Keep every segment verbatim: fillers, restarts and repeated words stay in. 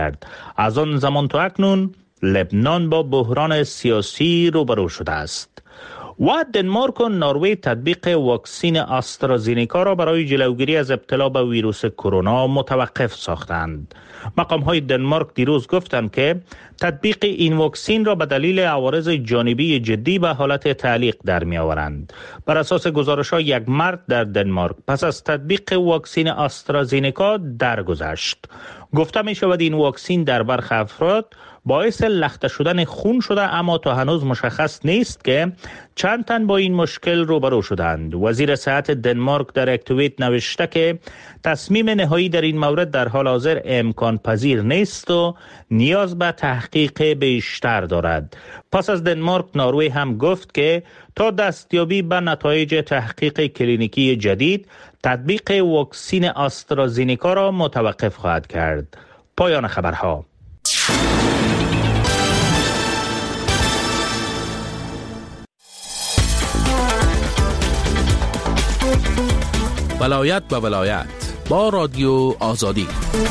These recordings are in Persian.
از آن زمان تا اکنون لبنان با بحران سیاسی روبرو شده است و دنمارک و نروژ تطبیق واکسن آسترازینیکا را برای جلوگیری از ابتلا به ویروس کرونا متوقف ساختند. مقام های دنمارک دیروز گفتند که تطبیق این واکسن را به دلیل عوارض جانبی جدی به حالت تعلیق در می آورند. بر اساس گزارش ها یک مرد در دنمارک پس از تطبیق واکسن آسترازینیکا درگذشت. گفته می شود این واکسن در برخی افراد باعث لخته شدن خون شده، اما تا هنوز مشخص نیست که چند تن با این مشکل روبرو شدند. وزیر صحت دنمارک در یک توییت نوشته که تصمیم نهایی در این مورد در حال حاضر امکان پذیر نیست و نیاز به تحقیق بیشتر دارد. پس از دنمارک نروژ هم گفت که تا دستیابی به نتایج تحقیق کلینیکی جدید تطبیق واکسن آسترازینیکا را متوقف خواهد کرد. پایان خبرها. ولایت به ولایت با رادیو آزادی.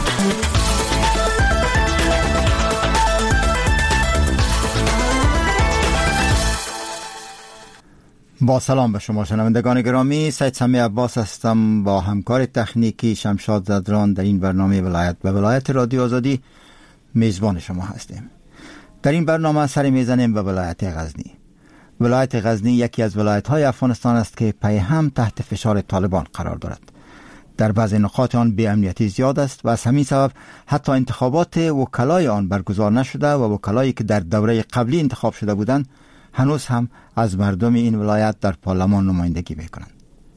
با سلام به شما شنوندگان گرامی، سید سمی عباس هستم با همکار تکنیکی شمشاد زدران در این برنامه ولایت به ولایت رادیو آزادی میزبان شما هستیم. در این برنامه سر میزنیم به ولایت غزنی. ولایت غزنی یکی از ولایت‌های افغانستان است که پی هم تحت فشار طالبان قرار دارد. در بعضی نقاط آن بی امنیتی زیاد است و از همین سبب حتی انتخابات وکلای آن برگزار نشده و وکلایی که در دوره قبلی انتخاب شده بودند هنوز هم از مردم این ولایت در پارلمان نمایندگی می‌کنند.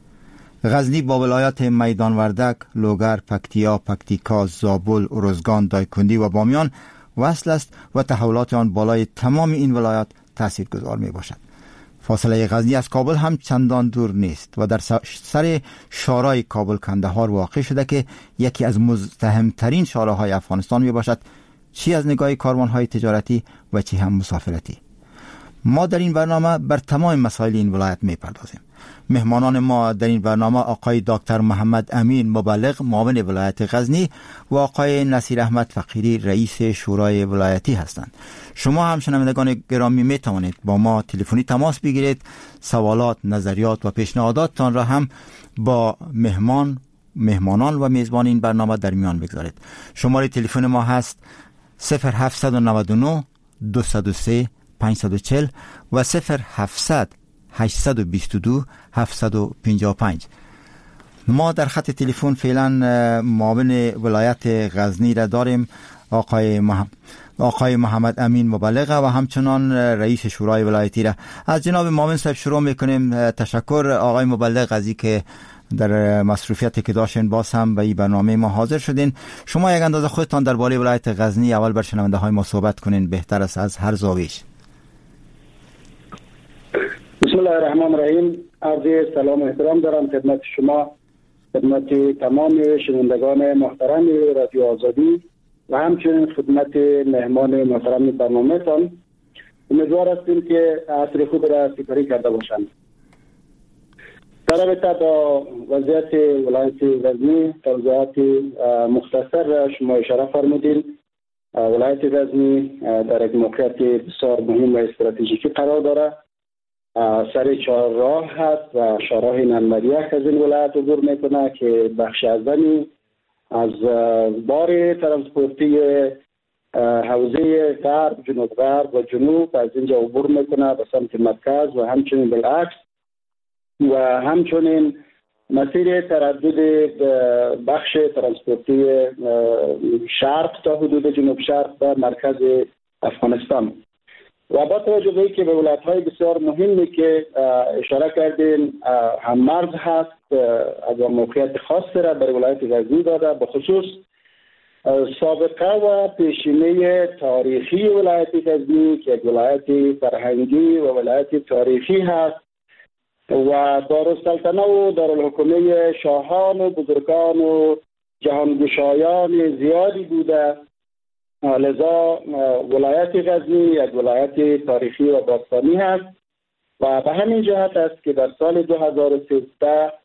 غزنی با ولایات میدان وردک، لوگر، پکتیا، پکتیکا، زابل، ارزگان، دایکندی و بامیان وصل است و تحولات آن بالای تمام این ولایات تاثیرگذار میباشد. فاصله غزنی از کابل هم چندان دور نیست و در سر شارای کابل کندهار واقع شده که یکی از مزدحمترین شاراهای افغانستان میباشد، چی از نگاه کاروانهای تجارتی و چی هم مسافرتی. ما در این برنامه بر تمام مسائل این ولایت میپردازیم. مهمانان ما در این برنامه آقای دکتر محمد امین مبلغ معاون ولایت غزنی و آقای نصیر احمد فقیری رئیس شورای ولایتی هستند. شما هم شنوندگان گرامی می توانید با ما تلفنی تماس بگیرید، سوالات، نظریات و پیشنهاداتتان را هم با مهمان مهمانان و میزبان این برنامه در میان بگذارید. شماره تلفن ما هست صفر هفت نه نه دو صفر سه پنج چهار صفر و صفر هفتصد هشتصد و بیست و دو هفتصد و پنجاه و پنج. ما در خط تلفن فعلا معاون ولایت غزنی را داریم، آقای محمد آقای محمد امین مبلغ و همچنان رئیس شورای ولایتی را. از جناب معاون صاحب شروع میکنیم. تشکر آقای مبلغ از اینکه در مصروفیتی که داشتین باز هم به این برنامه ما حاضر شدین. شما یک اندازه خودتان درباره ولایت غزنی اول بر شنونده های ما صحبت کنین، بهتر است از هر زاویه‌اش. بسم الله الرحمن الرحیم. عرض سلام و احترام دارم خدمت شما، خدمت تمام شنوندگان محترم رادیو آزادی و همچنین خدمت مهمان محترم برنامه تان. امیدوار هستیم که عصر خود را سپری کرده باشند. در رابطه با وضعیت ولایت غزنی توضیحات مختصر را شما اشاره فرمودین. ولایت غزنی در یک موقعیت بسیار مهم و استراتژیکی قرار دارد. سر چهار راه هست و شاراه ننمریک از این ولایت عبور میکنه که بخش اعظمی از بار ترانسپورتی حوزه غرب، جنوب غرب و جنوب از اینجا عبور میکنه به سمت مرکز و همچنین بالعکس، و همچنین مسیر تردد بخش ترانسپورتی شرق تا حدود جنوب شرق و مرکز افغانستان. و با توجه به اینکه به ولایت‌های بسیار مهمی که اشاره کردین هم مرز هست، از موقعیت خاصی را برای ولایت غزنی داده، به خصوص سابقه و پیشینه تاریخی ولایت غزنی که یک ولایت فرهنگی و ولایت تاریخی هست و دارالسلطنه و دارالحکومه شاهان و بزرگان و جهانگشایان زیادی بوده. لذا ولایت غزنی یک ولایت تاریخی و باستانی هست و به همین جهت است که در سال دو هزار و سیزده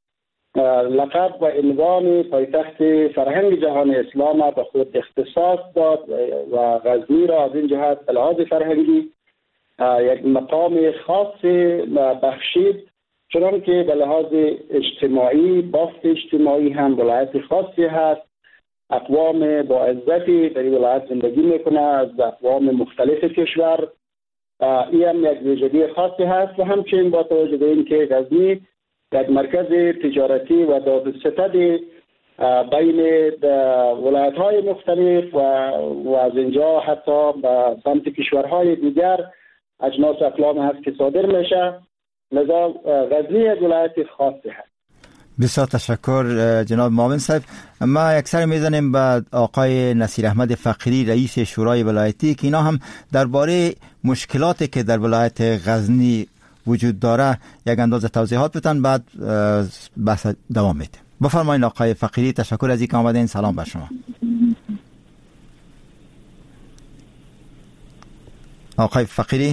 لقب و عنوان پایتخت فرهنگ جهان اسلام به خود اختصاص داد و غزنی را از این جهت به لحاظ فرهنگی یک مقام خاص بخشید، چون که به لحاظ اجتماعی، بافت اجتماعی هم ولایت خاصی هست. اقوام با عزتی در این ولایت زندگی میکنه از اقوام مختلف کشور. این هم یک ویژگی خاصی هست و همچنین با توجه به این که غزنی یک مرکز تجارتی و داد و ستد بین ولایت های مختلف و, و از اینجا حتی به سمت کشورهای دیگر اجناس اقلام هست که صادر میشه. لذا غزنی یک ولایت خاصی هست. بسیار تشکر جناب معاون صاحب. ما اکثر میزنیم به آقای نصیر احمد فقیری رئیس شورای ولایتی که اینا هم درباره مشکلاتی که در ولایت غزنی وجود داره یک اندازه توضیحات بدن، بعد بحث دوام میده. بفرمایید آقای فقیری. تشکر از اینکه آمدین. سلام بر شما. آقای فقیری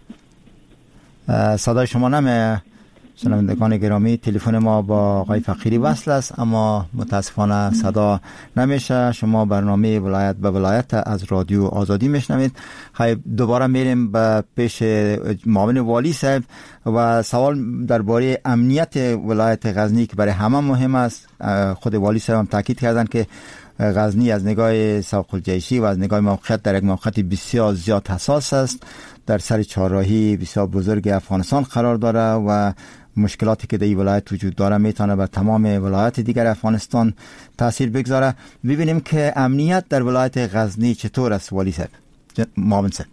صدای شما نمیاد. شنوندگان گرامی، تلفن ما با آقای فقیری وصل است اما متاسفانه صدا نمیشه. شما برنامه ولایت به ولایت از رادیو آزادی میشنوید. دوباره میریم به پیش معاون والی صاحب و سوال درباره امنیت ولایت غزنی که برای همه مهم است. خود والی صاحب هم تاکید کردن که غزنی از نگاه سوق الجیشی و از نگاه موقعیت در یک موقعیت بسیار زیاد حساس است، در سر چهارراهی بسیار بزرگ افغانستان قرار داره و مشکلاتی که در این ولایت وجود داره میتونه بر تمام ولایت دیگر افغانستان تاثیر بگذاره. ببینیم که امنیت در ولایت غزنی چطور است. والی صاحب، معاون صاحب.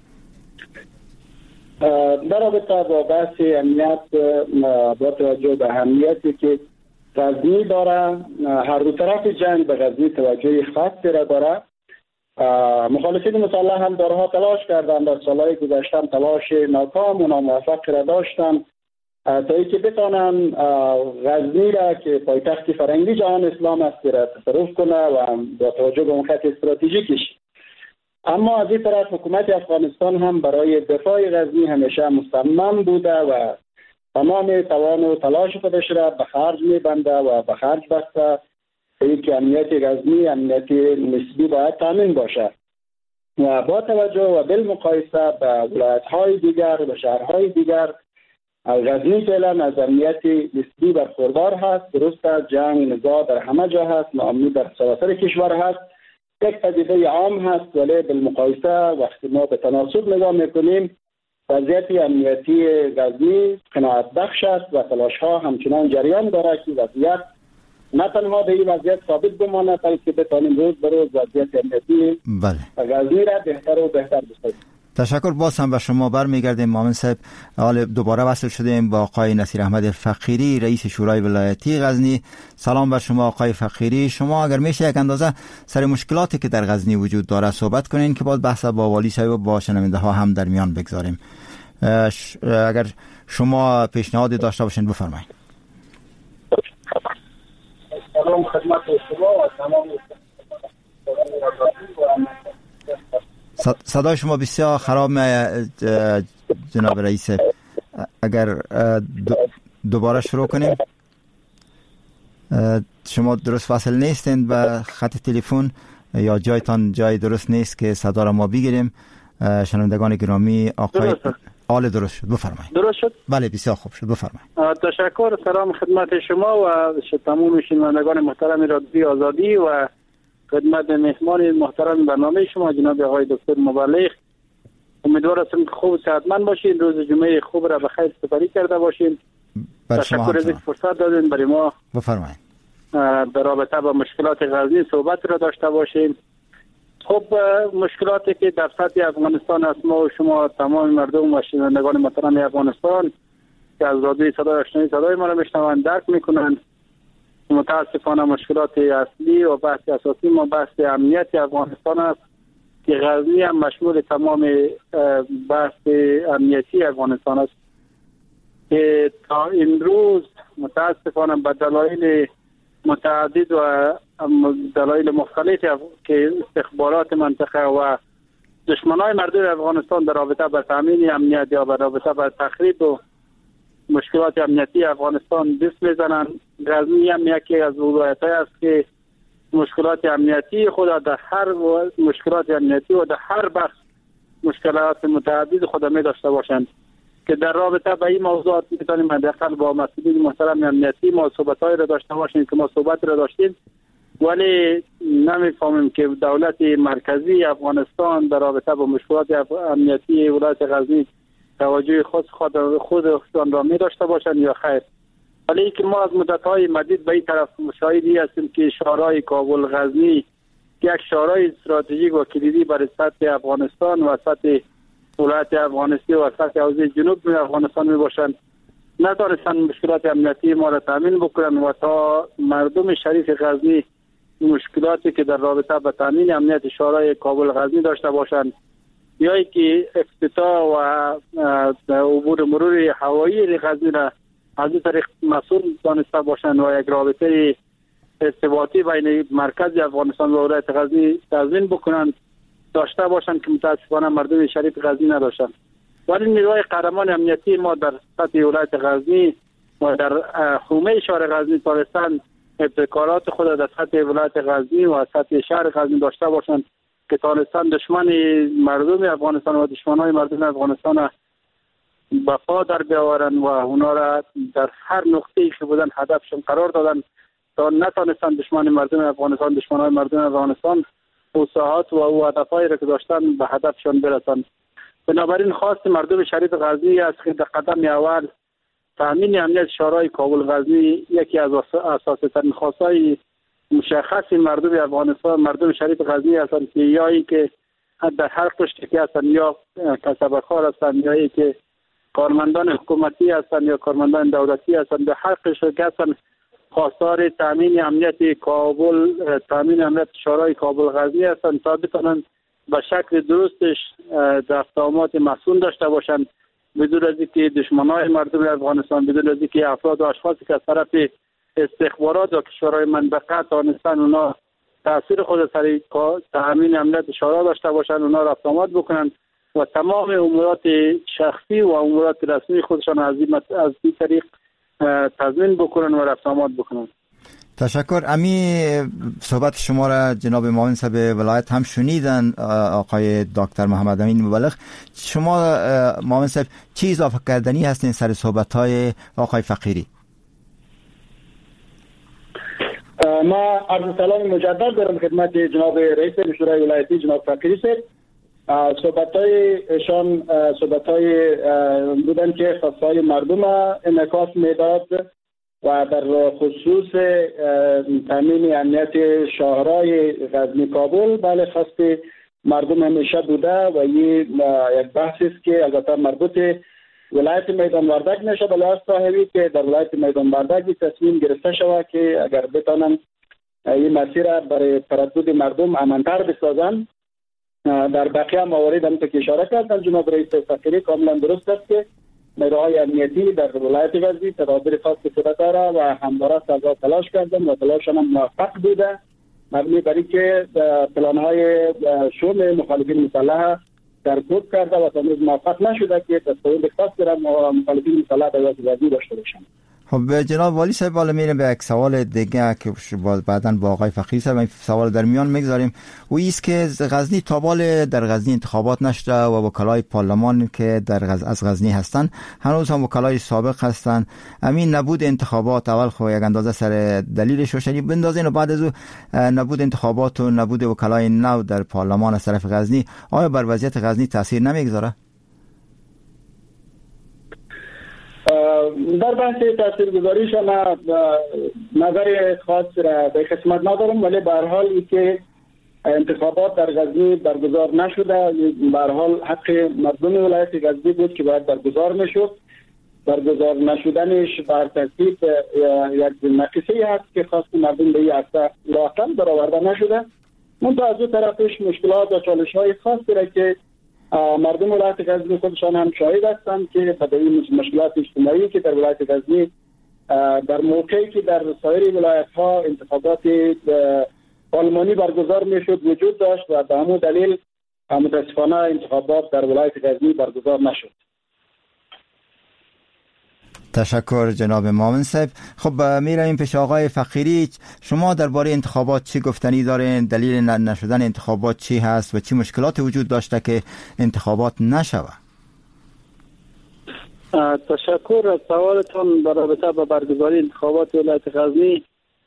در رابطه با بحث امنیت، با توجه به اهمیتی که غزنی داره، هر دو طرف جنگ به غزنی توجه خاصی را داره. مخالفین مسلح هم دارها تلاش کردن، در سالهای گذشته تلاش ناکام و ناموفق را داشتن تا اینکه بتانن غزنی را که پایتخت فرهنگی جهان اسلام است را تصرف کنه و با توجه به اون خط استراتژیکش. اما از این طرف حکومت افغانستان هم برای دفاع غزنی همیشه مصمم بوده و تمام توان و تلاش خودش را به خرج میبنده و به خرج بسته که اینکه امنیت غزنی امنیت نسبی باید تامین باشه و با توجه و بالمقایسه به ولایت‌های دیگر و شهرهای دیگر، غزنی فعلا از امنیت نسبی برخوردار هست. درست است جنگ نزاع در همه جا هست، ناامنی در سراسر کشور هست، یک پدیده عام هست، ولی بالمقایسه وقتی ما به تناسب نگاه میکنیم وضعیت امنیتی غزنی قناعت بخش است و تلاش ها همچنان جریان داره که وضعیت نه تنها به این وضعیت ثابت بمانه بلکه بتانیم روز به روز وضعیت امنیتی غزنی را بهتر و بهتر بسازیم. تشکر. باز هم به شما برمیگردیم معاون صاحب. حالا دوباره وصل شدیم با آقای نصیر احمد فقیری رئیس شورای ولایتی غزنی. سلام بر شما آقای فقیری. شما اگر میشه یک اندازه سر مشکلاتی که در غزنی وجود داره صحبت کنین که بعد بحث با والی صاحب و با شنونده ها هم در میان بگذاریم. اگر شما پیشنهادی داشته باشین بفرمایید. سلام خدمت شما و تمام صدای شما بسیار خراب جناب رئیس. اگر دوباره شروع کنیم. شما درست فاصل نیستین به خط تلفن یا جایتان جای درست نیست که صدا را ما بگیریم. شنوندگان گرامی، آقای آل درست شد، بفرمایید. درست شد؟ بله بسیار خوب شد، بفرمایید. تشکر. سلام خدمت شما و تمام شنوندگان محترم رادیو آزادی و خدمت مهمان محترم برنامه شما جناب آقای دکتر مبلغ. امیدوار هستم که خوب صحتمند باشین، روز جمعه خوب را به خیر سپری کرده باشین. تشکر از اینکه فرصت دادین برای ما بفرمایید در رابطه با مشکلات غزنی صحبت را داشته باشیم. خب مشکلاتی که در سطح افغانستان است، ما و شما تمام مردم و شنوندگان محترم افغانستان که از رادیوی صدای آشنایی صدای ما را میشنوند درک میکنند. متاسفانه مشکلات اصلی و بحث اساسی ما بحث امنیت افغانستان است که غزنی هم مشمول تمام بحث امنیتی افغانستان است که تا این روز متاسفانه به دلایل متعدد و دلایل مختلف که استخبارات منطقه و دشمنای مردم افغانستان در رابطه با تامین امنیت یا در رابطه با تخریب و مشکلات امنیتی افغانستان دست میزنن. غزنی هم یکی از ولایت‌های است که مشکلات امنیتی خود در هر مشکلات امنیتی و در هر بخش مشکلات متعدد خود می داشته باشند که در رابطه با این موضوعات میتونیم حداقل با مسئولین محترم امنیتی ما صحبت‌های را داشته باشیم که ما صحبت را داشتیم، ولی نمیفهمیم که دولت مرکزی افغانستان در رابطه با مشکلات امنیتی ولایت غزنی توجه خود خود خودشان را می داشته باشند یا خیر. ولی که ما از مدت‌های مدید به این طرف مشاهدی هستیم که شورای کابل غزنی یک شورای استراتژیک و کلیدی برای سطح افغانستان و سطح ولایت افغانستان و سطح حوزه جنوب افغانستان می باشند، نتوانستند مشکلات امنیتی ما را تامین بکنند و تا مردم شریف غزنی مشکلاتی که در رابطه با تامین امنیت شورای کابل غزنی داشته باشند یا که افتتاح و عبور مرور هوایی غزنی را از این طریق مسئول دانسته باشند و یک رابطه ارتباطی بین مرکز افغانستان و ولایت غزنی تضمین بکنند داشته باشند که متاسفانه مردم شریف غزنی نداشتند. ولی نیروهای قهرمان امنیتی ما در سطح ولایت غزنی و در حومه شهر غزنی تونستند ابتکارات خود در سطح ولایت غزنی و سطح شهر غزنی داشته باشند که تونستند دشمن مردم افغانستان و دشمنای مردم افغانستان به پا در بیاورند و اونا را در هر نقطه‌ای که بودن هدفشون قرار دادن تا نتونستند دشمن مردم افغانستان دشمنای مردم افغانستان او ساحات و او هدفهایی را که داشتن به هدفشون برسند. بنابراین خواست مردم شریف غزنی است که در قدم اول تامین امنیت شورای کابل غزنی یکی از اساسی ترین خواستهای مشخص مردم افغانستان مردم شریف غزنی هستند که یا ای که در هر قشری که هستند یا کسبکار هستند یا ای که کارمندان حکومتی هستند یا کارمندان دولتی هستند، در هر قشری که هستند خواستار تامین امنیت کابل تامین امنیت شورای کابل غزنی هستند تا بتوانند به شکل درستش در اقدامات مسئول داشته باشند بدون از اینکه دشمنای مردم افغانستان بدون از اینکه افراد و اشخاصی که از طرف استخبارات و کشورهای منطقه تانستن اونا تاثیر خود سر تامین امنیت شورا داشته باشند اونا را اقدامات بکنند و تمام امورات شخصی و امورات رسمی خودشان از این از این طریق تضمین بکنن و اقدامات بکنن. تشکر. امی صحبت شما را جناب معاون صاحب ولایت هم شنیدن آقای دکتر محمد امین مبلغ. شما معاون صاحب چی اضافه کردنی هستین سر صحبت های آقای فقیری؟ ما عرض سلام مجدد دارم خدمت جناب رئیس شورای ولایتی جناب فقیری صاحب. صحبت‌های ایشان صحبت‌های بودن که خواست‌های مردم انعکاس می‌داد و در خصوص تامین امنیت شاهرای غزنی کابل بله خواست مردم همیشه بوده و این یک بحثی است که البته مربوط ولایت میدان وردک میشه به لحاظ صاحبی که در ولایت میدان وردک تصمیم گرفته شود که اگر بتانن این مسیر برای تردد مردم امن‌تر بسازن. در بقیه موارد هم که اشاره کردن جناب رئیس فقیری کاملا درست است که نیروهای امنیتی در ولایت غزنی تدابیر خاص صورت داره و همواره سزا تلاش کردن و تلاششان هم موفق بوده مبنی بر اینکه پلان‌های شورای مخالفین مسلح در کوب کرده و تا امروز موفق نشده که تصویر خاص در مخالفین مسلح در ولایت غزنی داشته باشند. خب جناب والی صاحب بالا میریم به یک سوال دیگه که بعداً با آقای فقیری صاحب این سوال در میان میگذاریم و ایست که غزنی تابال در غزنی انتخابات نشده و وکلای پارلمان که در غز... از غزنی هستن هنوز هم وکلای سابق هستن. همین نبود انتخابات اول خو یک اندازه سر دلیلش روشنی بندازین و بعد از او نبود انتخابات و نبود وکلای نو در پارلمان از طرف غزنی آیا بر وضعیت غزنی تاثیر نمیگذاره؟ در بحث تاثیرگذاریش ما نظر خاص را به قسمت ندارم ولی به هر حال ای که انتخابات در غزنی برگزار نشده به هر حال حق مردم ولایت غزنی بود که باید برگزار میشد. برگزار نشدنش بر ترتیب یک نقصه هست که خاص مردم به این عرصه لااقل برآورده نشده. منتها از اون طرفش مشکلات و چالش‌های خاصی را که مردم ولایت غزنی خودشان هم شاهد هستند که به این مشکلات اجتماعی که در ولایت غزنی در موقعی که در سایر ولایت‌ها انتخابات پارلمانی برگزار میشد وجود داشت و به همون دلیل متاسفانه انتخابات در ولایت غزنی برگزار نشد. تشکر جناب مامن صاحب. خب میریم پیش آقای فقیری. شما درباره انتخابات چی گفتنی دارین؟ دلیل نشدن انتخابات چی هست و چی مشکلاتی وجود داشته که انتخابات نشوه؟ تشکر از سوالتون. در رابطه با برگزاری انتخابات ولایت غزنی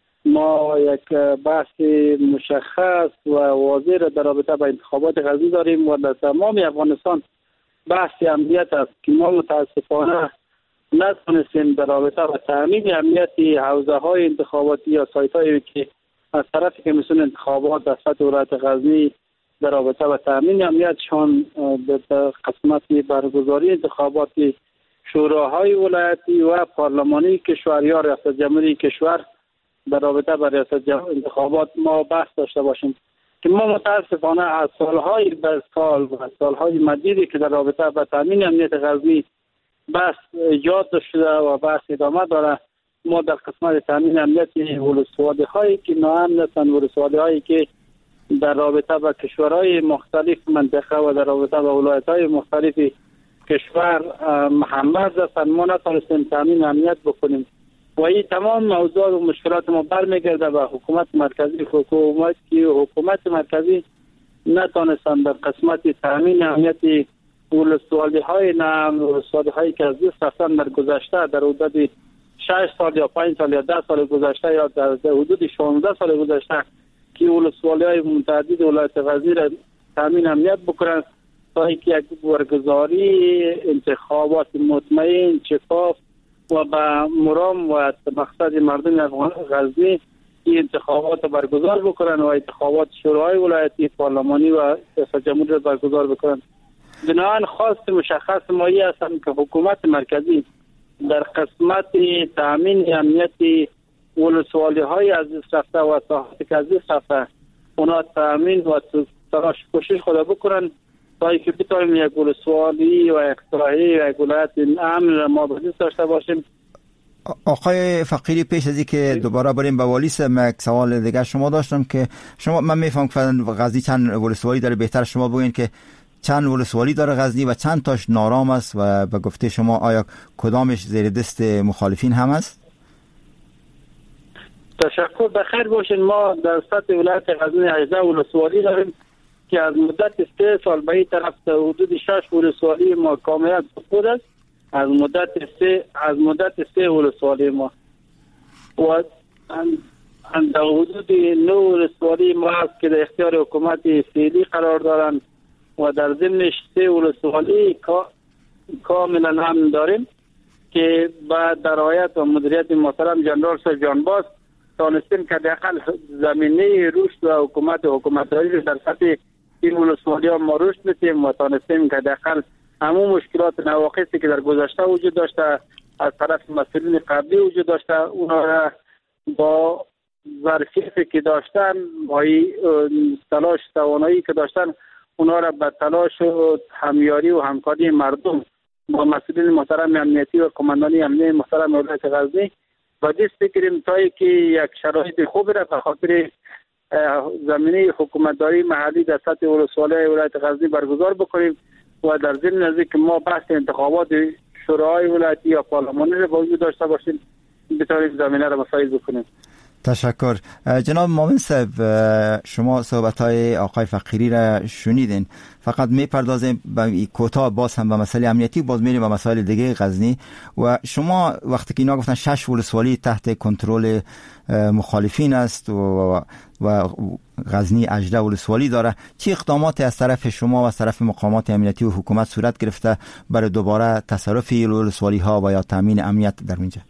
ما یک بحث مشخص و واضح را در رابطه با انتخابات غزنی داریم و در تمام افغانستان بحث امنیت است که ما متاسفانه نتونستیم در رابطه با تامین امنیت حوزه های انتخاباتی یا سایت هایی که از طرف کمیسیون انتخابات در سطح ولایت غزنی در رابطه با تامین امنیتشان در قسمت برگزاری انتخابات شوراهای ولایتی و پارلمانی کشور یا ریاست جمهوری کشور در رابطه با ریاست انتخابات ما بحث داشته باشیم که ما متاسفانه از سالهای به سال و سالهای مدیدی که در رابطه با تامین امنیت غزنی بحث ایجاد شده و بحث ادامه داره. ما در قسمت تامین امنیت ولسوالی هایی که ناامن هستند، ولسوالی هایی که در رابطه با کشورهای مختلف منطقه و در رابطه با ولایت های مختلف کشور محمد هستند، ما نتونستیم تامین امنیت بکنیم و این تمام موضوع و مشکلات ما برمیگرده به حکومت مرکزی. حکومت که حکومت مرکزی نتونستند در قسمت تامین امنیت ولسوالی های نام ولسوالی هایی که از دست رفتن در گذشته در حدود شش سال یا پنج سال یا ده سال گذشته یا در حدود شانزده سال گذشته که ولسوالی های متعدد ولایت غزنی را تامین امنیت بکنند تا اینکه یک برگزاری انتخابات مطمئن، شفاف و با مرام و مقصد مردم افغان غزنی این انتخابات برگزار بکنند و انتخابات شورای ولایتی، پارلمانی و ریاست جمهوری را برگزار بکنند. بنابراین خواست مشخص مایی هستند که حکومت مرکزی در قسمت تامین امنیت ولسوالی های از دست رفته و ساحاتی که از دست رفته اونا تامین و تلاش کوشش خود بکنن تا اینکه بتوانیم یک ولسوالی و اقتراحی و یک ولایت امن را ما به دست داشته باشیم. آقای فقیری، پیش از اینکه دوباره بریم به والی صاحب، یک سوال دیگه شما داشتم که شما من میفهمم که غزنی چند ولسوالی داره، بهتر شما بگین که چند ولسوالی داره غزنی و چند تاش نارام است و به گفته شما آیا کدامش زیر دست مخالفین هم است؟ تشکر، بخیر باشین. ما در سطح ولایت غزنی هجده ولسوالی داریم که از مدت سه سال به این طرف حدود شش ولسوالی ما کاملا سقوط است. از مدت سه از مدت سه ولسوالی ما و در حدود نه ولسوالی ما است که در اختیار حکومت فعلی قرار دارند و در ضمنش سه ولسوالی کاملا امن داریم که بعد در رعایت و مدیریت محترم جنرال صاحب جانباز تانستیم که حداقل زمینه رشد و حکومت حکومتداری در سطح این ولسوالی ها ما رشد بدیم و تانستیم که حداقل همون مشکلات نواقصی که در گذشته وجود داشته از طرف مسئولین قبلی وجود داشته اونا را با ظرفیتی که داشتن با تلاش توانایی که داشتن اونا را به تلاش و همیاری و همکاری مردم با مسئولین محترم امنیتی و کماندانی امنیتی محترم ولایت غزنی و دست بگیریم تا اینکه یک شرایط خوب را به خاطر زمینه حکومتداری محلی در سطح ولسوالی ولایت غزنی برگزار بکنیم و در ضمن از اینکه ما بحث انتخابات شورای ولایتی یا پارلمانی را با وجود داشته باشیم بتوانیم زمینه را مساعد بکنیم. تشکر. جناب مامن صاحب، شما صحبت‌های آقای فقیری را شنیدین، فقط میپردازیم به کوتاه باز هم به مسئله امنیتی، باز میریم به مسائل دیگه غزنی. و شما وقتی که اینا گفتن شش ولسوالی تحت کنترل مخالفین است و و غزنی هجده ولسوالی داره، چه اقداماتی از طرف شما و از طرف مقامات امنیتی و حکومت صورت گرفته برای دوباره تصرف ولسوالی ها و یا تامین امنیت در اینجا؟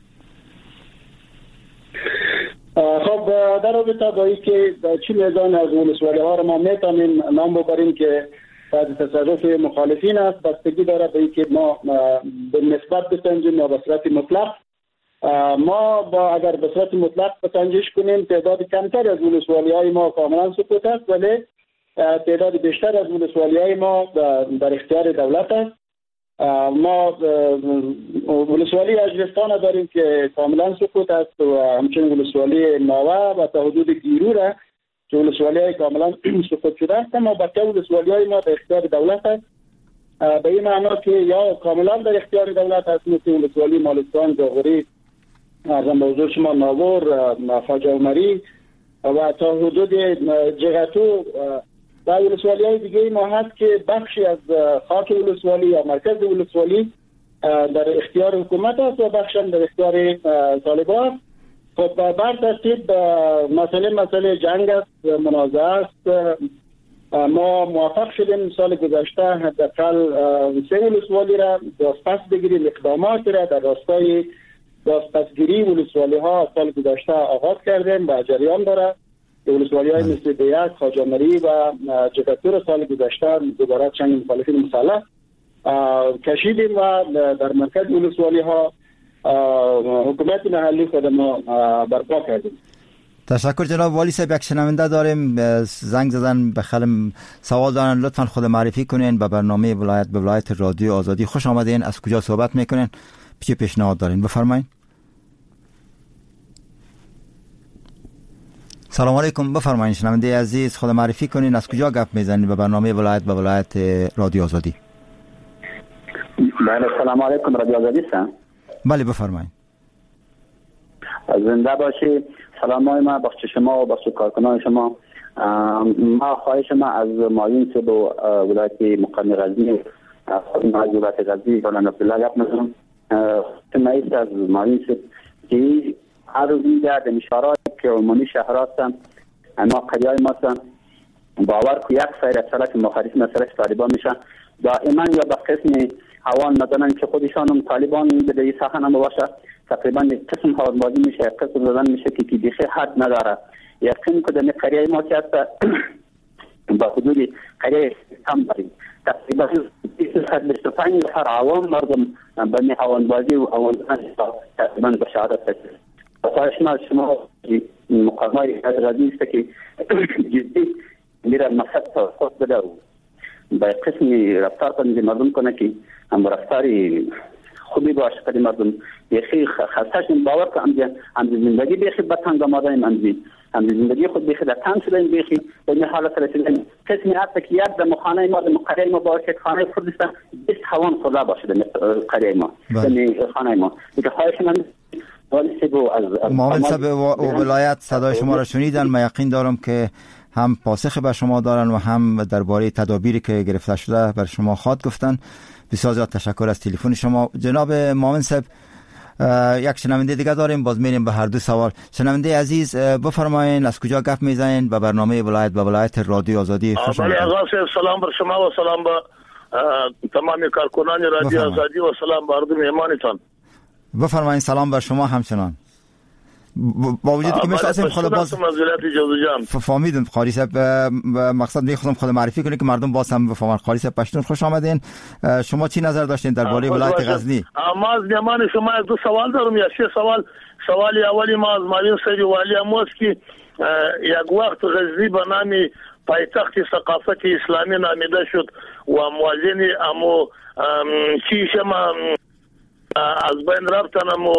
خب در رابطه با اینکه چه میزان از ولسوالی ها را ما میتونیم نام ببریم که از تصرف مخالفین است، بستگی داره به اینکه ما به نسبت بسنجیم یا به صورت مطلق. ما با اگر به صورت مطلق بسنجش کنیم تعداد کمتر از ولسوالی های ما کاملا سقوط است، ولی تعداد بیشتر از ولسوالی های ما در اختیار دولت است. ما ولسوالی اجرستان داریم که کاملا سقوط است و همچنین ولسوالی ناوه و تا حدود گیرو که ولسوالی های کاملا سقوط شده است. ما بقیه ولسوالی های ما در اختیار دولت است به این معنا که یا کاملا در اختیار دولت هست، مثل ولسوالی مالستان، جاغوری، ارزم به حضور شما ناور، فاجا عمری و تا حدود جغتو و ولسوالی های دیگه ما هست که بخشی از خاک ولسوالی یا مرکز ولسوالی در اختیار حکومت است و بخش هم در اختیار طالبان. خب بر ترتیب مسئله مسئله جنگ است، منازعه است. ما موفق شدیم سال گذشته حداقل سه ولسوالی را بازپس بگیریم، اقدامات را در راستای بازپسگیری ولسوالی ها سال گذشته آغاز کردیم و جریان داره. ولسوالی های مثل بیک، خواجه‌مری و جگتور سال گذشته دوباره چند مخالفین مسلح کشیدیم و در مرکز ولسوالی ها حکومت محلی خود ما برپا کردیم. تشکر جناب والی صاحب. یک شنونده داریم زنگ زدن به خلم سوال دارن، لطفا خود معرفی کنین به برنامه ولایت به ولایت رادیو آزادی. خوش آمدین. از کجا صحبت میکنین؟ چه پیشنهاد دارین؟ بفرمایید. سلام علیکم. بفرمایید شنونده عزیز، خود معرفی کنین، از کجا گپ میزنید به برنامه ولایت به ولایت رادیو آزادی؟ بله سلام علیکم. رادیو آزادی هستم. بله بفرمایید. زنده باشی. سلام های ما بخش شما و بخش کارکنان شما. ما خواهش ما از معین سب و ولایت مقام غزنی از ولایت غزنی مولانا عبدالله گپ میزنم. تمایز از معین سب که هر روز میده در مشارات که عمومی شهر هستن اما قریه های ما هستن باور که یک سایر اصلا که مخالف مسئله طالبان میشن دائما یا به قسم حوان مدنن که خودشان هم طالبان به این سخن هم باشه تقریبا قسم حوانبازی میشه، قسم زدن میشه که بیخی حد نداره. یقین که در قریه ما که هست با حدود قریه هم داریم تقریبا بیست بیست و پنج نفر عوام مردم به حوانبازی و حوانبازی تقریبا به شهادت رسید. خواهش ما از شما مقامای غزنی است که جدی میره مقصد خود بده و به قسم رفتار کنید مردم کنه که هم رفتاری خوبی باشه که مردم یخی خاصش باور کنم هم زندگی بیخی بتنگ آماده ایم هم هم زندگی خود بیخی در تن شده ایم بیخی به این حالت رسیدیم. قسمی حتی که یک در مخانه ما در قریه ما باشه که خانه کردستان بیست حوان خدا باشه در قریه ما در خانه ما دیگه خواهش من معاون صاحب و ولایت صدای شما را شنیدن. من یقین دارم که هم پاسخ به شما دارن و هم درباره تدابیری که گرفته شده بر شما خواد گفتن. بسیار زیاد تشکر از تلفن شما جناب معاون صاحب. یک شنونده دیگه داریم، باز میریم به هر دو سوال. شنونده عزیز بفرمایید از کجا گپ میزنین به برنامه ولایت به ولایت رادیو آزادی؟ خوش آمدید. آقا سلام بر شما و سلام به تمام کارکنان رادیو آزادی و سلام به مردم مهمانتان. بفرمایید. سلام بر شما همچنان. با وجودی که میشناسیم خود باز فهمیدم قاری صاحب مقصد میخواستم خود معرفی کنید که مردم باز هم بفهمن. قاری صاحب پشتون خوش آمدین. شما چی نظر داشتین درباره ولایت غزنی؟ ما از میهمان شما از دو سوال دارم یا سه سوال. سوال اولی ما از معین سید والی اموس که یک وقت غزنی به نام پایتخت ثقافت اسلامی نامیده شد و موازین امو چی شما از بین رفتن امو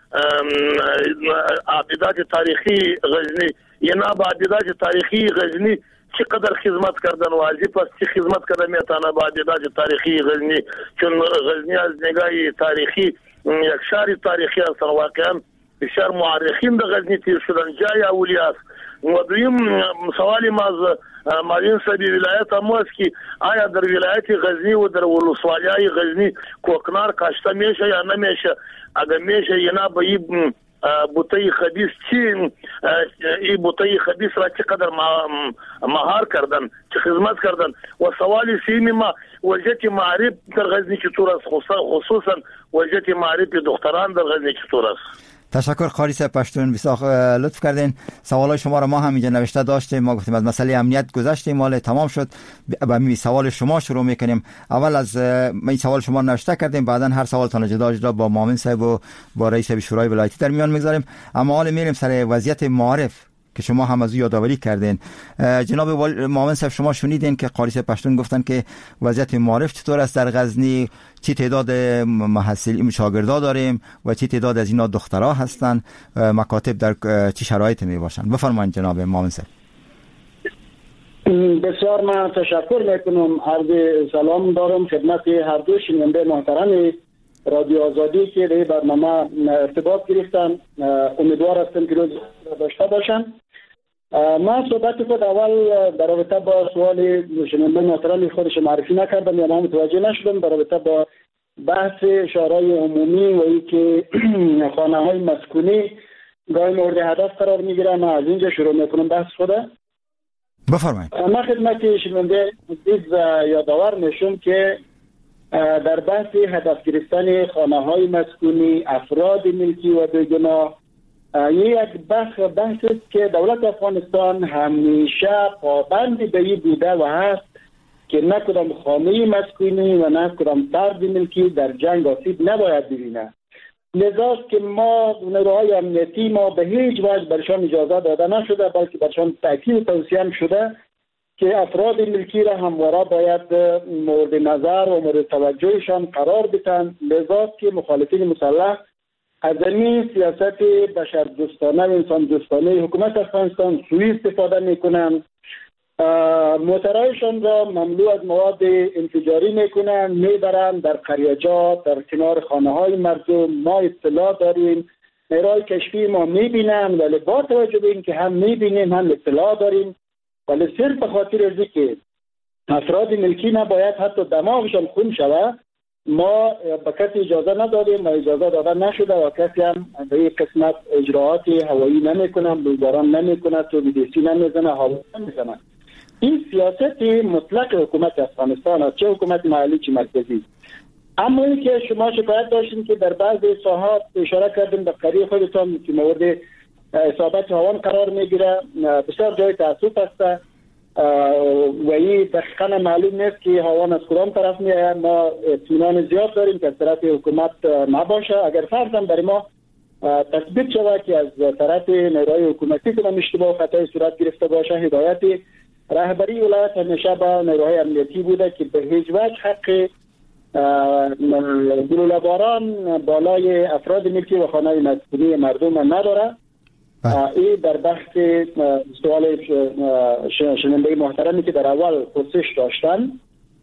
عبیدات تاریخی غزنی اینا با عبیدات تاریخی غزنی چقدر خدمت کردن و ازی پس چی خدمت کردن میتونه با عبیدات تاریخی غزنی، چون غزنی از نگاه تاریخی یک شهر تاریخی است. واقعا بسیار مورخین در غزنی تیر شدن، جای اولیاء است. و دویم سوالی ما از معین صاحب ولایت هم است که آیا در ولایت غزنی و در ولسوالی غزنی کوکنار کاشته میشه یا نمیشه؟ اگر میشه اینا به این بوته خبیث چی این بوته خبیث را چقدر مهار کردن، چه خدمت کردن؟ و سوالی سیمی ما وضعیت معارف در غزنی چطور است، خصوصا وضعیت معارف دختران در غزنی چطور است؟ تشکر قاری صاحب پشتون، بسیار لطف کردین. سوالای شما را ما هم اینجا نوشته داشتیم. ما گفتیم از مسئله امنیت گذشتیم، مال تمام شد. با می سوال شما شروع میکنیم. اول از این سوال شما نوشته کردیم، بعدا هر سوال تان جدا جدا با معاون صاحب و با رئیس شورای ولایتی در میان میگذاریم. اما حالا میریم سر وضعیت معارف که شما هم از یادآوری کردین. جناب معاون صاحب شما شنیدین که قاری صاحب پشتون گفتن که وضعیت معارف چطور است در غزنی، چی تعداد محصلین شاگردا داریم و چی تعداد از اینا دخترها هستن، مکاتب در چی شرایطی می باشن؟ بفرمایید جناب معاون صاحب. بسیار من تشکر میکنم. عرض سلام دارم خدمت هر دو شنونده محترم رادیو آزادی که در برنامه ارتباط گرفتن. امیدوار هستم که روز داشته باشن. من صحبت خود اول در رابطه با سوال شنونده محترم خودش معرفی نکردم یا من متوجه نشدم در رابطه با بحث شورای عمومی و ای که خانه های مسکونی گاهی مورد هدف قرار میگیره. من از اینجا شروع میکنم بحث خوده. بفرمایید. من خدمت شنونده عزیز یادآور میشم که در بحث هدف گرفتن خانه های مسکونی افراد ملکی و بیگناه یک بحث بحث است که دولت افغانستان همیشه پابند به این بوده و هست که نه کدام خانه مسکونی و نه کدام فرد ملکی در جنگ آسیب نباید ببینه. لذاست که ما نیروهای امنیتی ما به هیچ وجه برشان اجازه داده نشده، بلکه برشان تاکید و توصیه هم شده که افراد ملکی را همواره باید مورد نظر و مورد توجهشان قرار بدن. لذاست که مخالفین مسلح از این سیاست بشردوستانه و انسان دوستانه حکومت افغانستان سوء استفاده میکنند. موترهایشان را مملو از مواد انفجاری میکنند، میبرند در قریجات، در کنار خانه های مردم. ما اطلاع داریم، نیروهای کشفی ما میبینند، ولی با توجه به این که هم میبینیم هم اطلاع داریم، ولی صرف به خاطر از که افراد ملکی نباید حتی دماغشان خون شود ما به کسی اجازه ندادیم و اجازه داده نشده و کسی هم به این قسمت اجراعات هوایی نمیکنن، بمباران نمیکنن، تولیدسی نمیزنه، هوایی نمیزنه. این سیاست مطلق حکومت افغانستان است، چه حکومت محلی چه مرکزی. اما این که شما شکایت داشتین که در بعض ساحات اشاره کردیم به قریه خودتان که مورد اصابت هوان قرار میگیره، بسیار جای تاسف است و این دقیقا معلوم نیست که هوان از کدام طرف میآید. ما اطمینان زیاد داریم که از طرف حکومت نباشه. اگر فرضاً برای ما تثبیت شود که از طرف نیروهای حکومتی کنم اشتباه و خطای صورت گرفته باشه، هدایت رهبری ولایت همیشه با نیروهای امنیتی بوده که به هیچ وجه حق گلوله باران بالای افراد ملکی و خانه مسکونی مردم نداره. این در بحث سوال شنونده محترمی که در اول پرسش داشتن.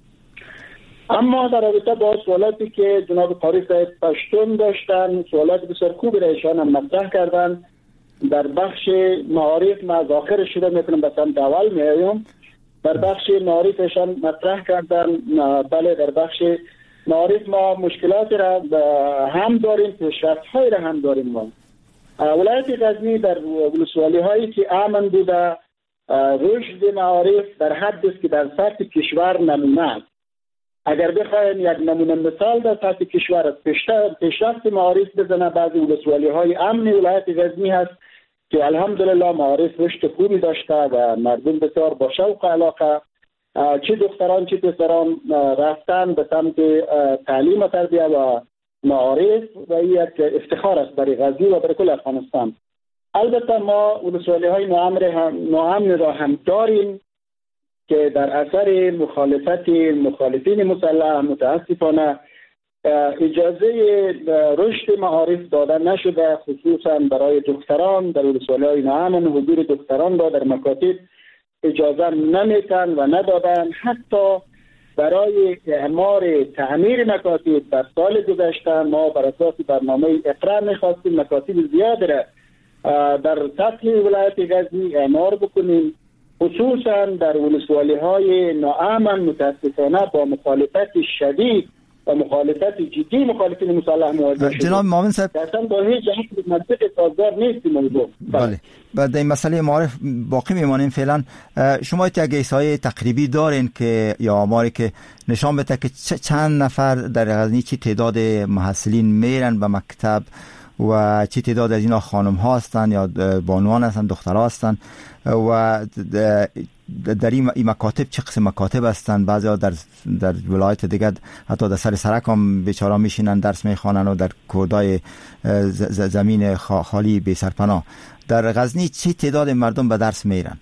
اما در رابطه با سوالاتی که جناب قاری صاحب پشتون داشتن، سوالات بسیار خوبی را ایشان هم مطرح کردن. در بخش معارف ما از آخر شروع میکنم به سمت اول میایم. در بخش معارف ایشان مطرح کردن، بله در بخش معارف ما مشکلات را هم داریم، پیشرفت‌های را هم داریم. ما ولایت غزنی در ولسوالی هایی که امن بوده رشد معارف در حد است که در سطح کشور نمونه است. اگر بخوایم یک نمونه مثال در سطح کشور است پیشرفت معارف بزنه، بعضی ولسوالی های امن ولایت غزنی هست که الحمدلله معارف رشد خوبی داشته و مردم بسیار با شوق و علاقه، چه دختران چه پسران رفتن به سمت تعلیم و تربیه و معارف و یک افتخار است برای غزنی و برای کل افغانستان. البته ما ولسوالی های ناامن را هم داریم که در اثر مخالفت مخالفین مسلح متاسفانه اجازه رشد معارف داده نشده، خصوصا برای دختران. در ولسوالی های ناامن حضور دختران را در مکاتب اجازه نمیتن و ندادن. حتی برای اعمار تعمیر مکاتب در سال گذشته ما بر اساس برنامه اقرا می‌خواستیم مکاتب زیاد را در سطح ولایت غزنی اعمار بکنیم، خصوصا در ولسوالی های ناامن متاسفانه با مخالفت شدید و مخالفت جدی مخالفین مسلح مواجه شدیم. جناب معاون صاحب اصلا با هیچ جهت منطق سازگار نیست موضوع. بله. بعد این مسئله معارف باقی میمانیم فعلا. شما یک احصایه تقریبی دارین که یا آماری که نشان بده که چند نفر در غزنی چی تعداد محصلین میرن به مکتب و چی تعداد از اینا خانم ها هستن یا بانوان هستن، دخترها هستن و در این مکاتب چه قسم مکاتب هستن؟ بعضی ها در, در ولایت دیگر حتی در سر سرک هم بیچارا میشینن درس میخوانن و در کودای زمین خالی بی سرپناه. در غزنی چه تعداد مردم به درس میرن؟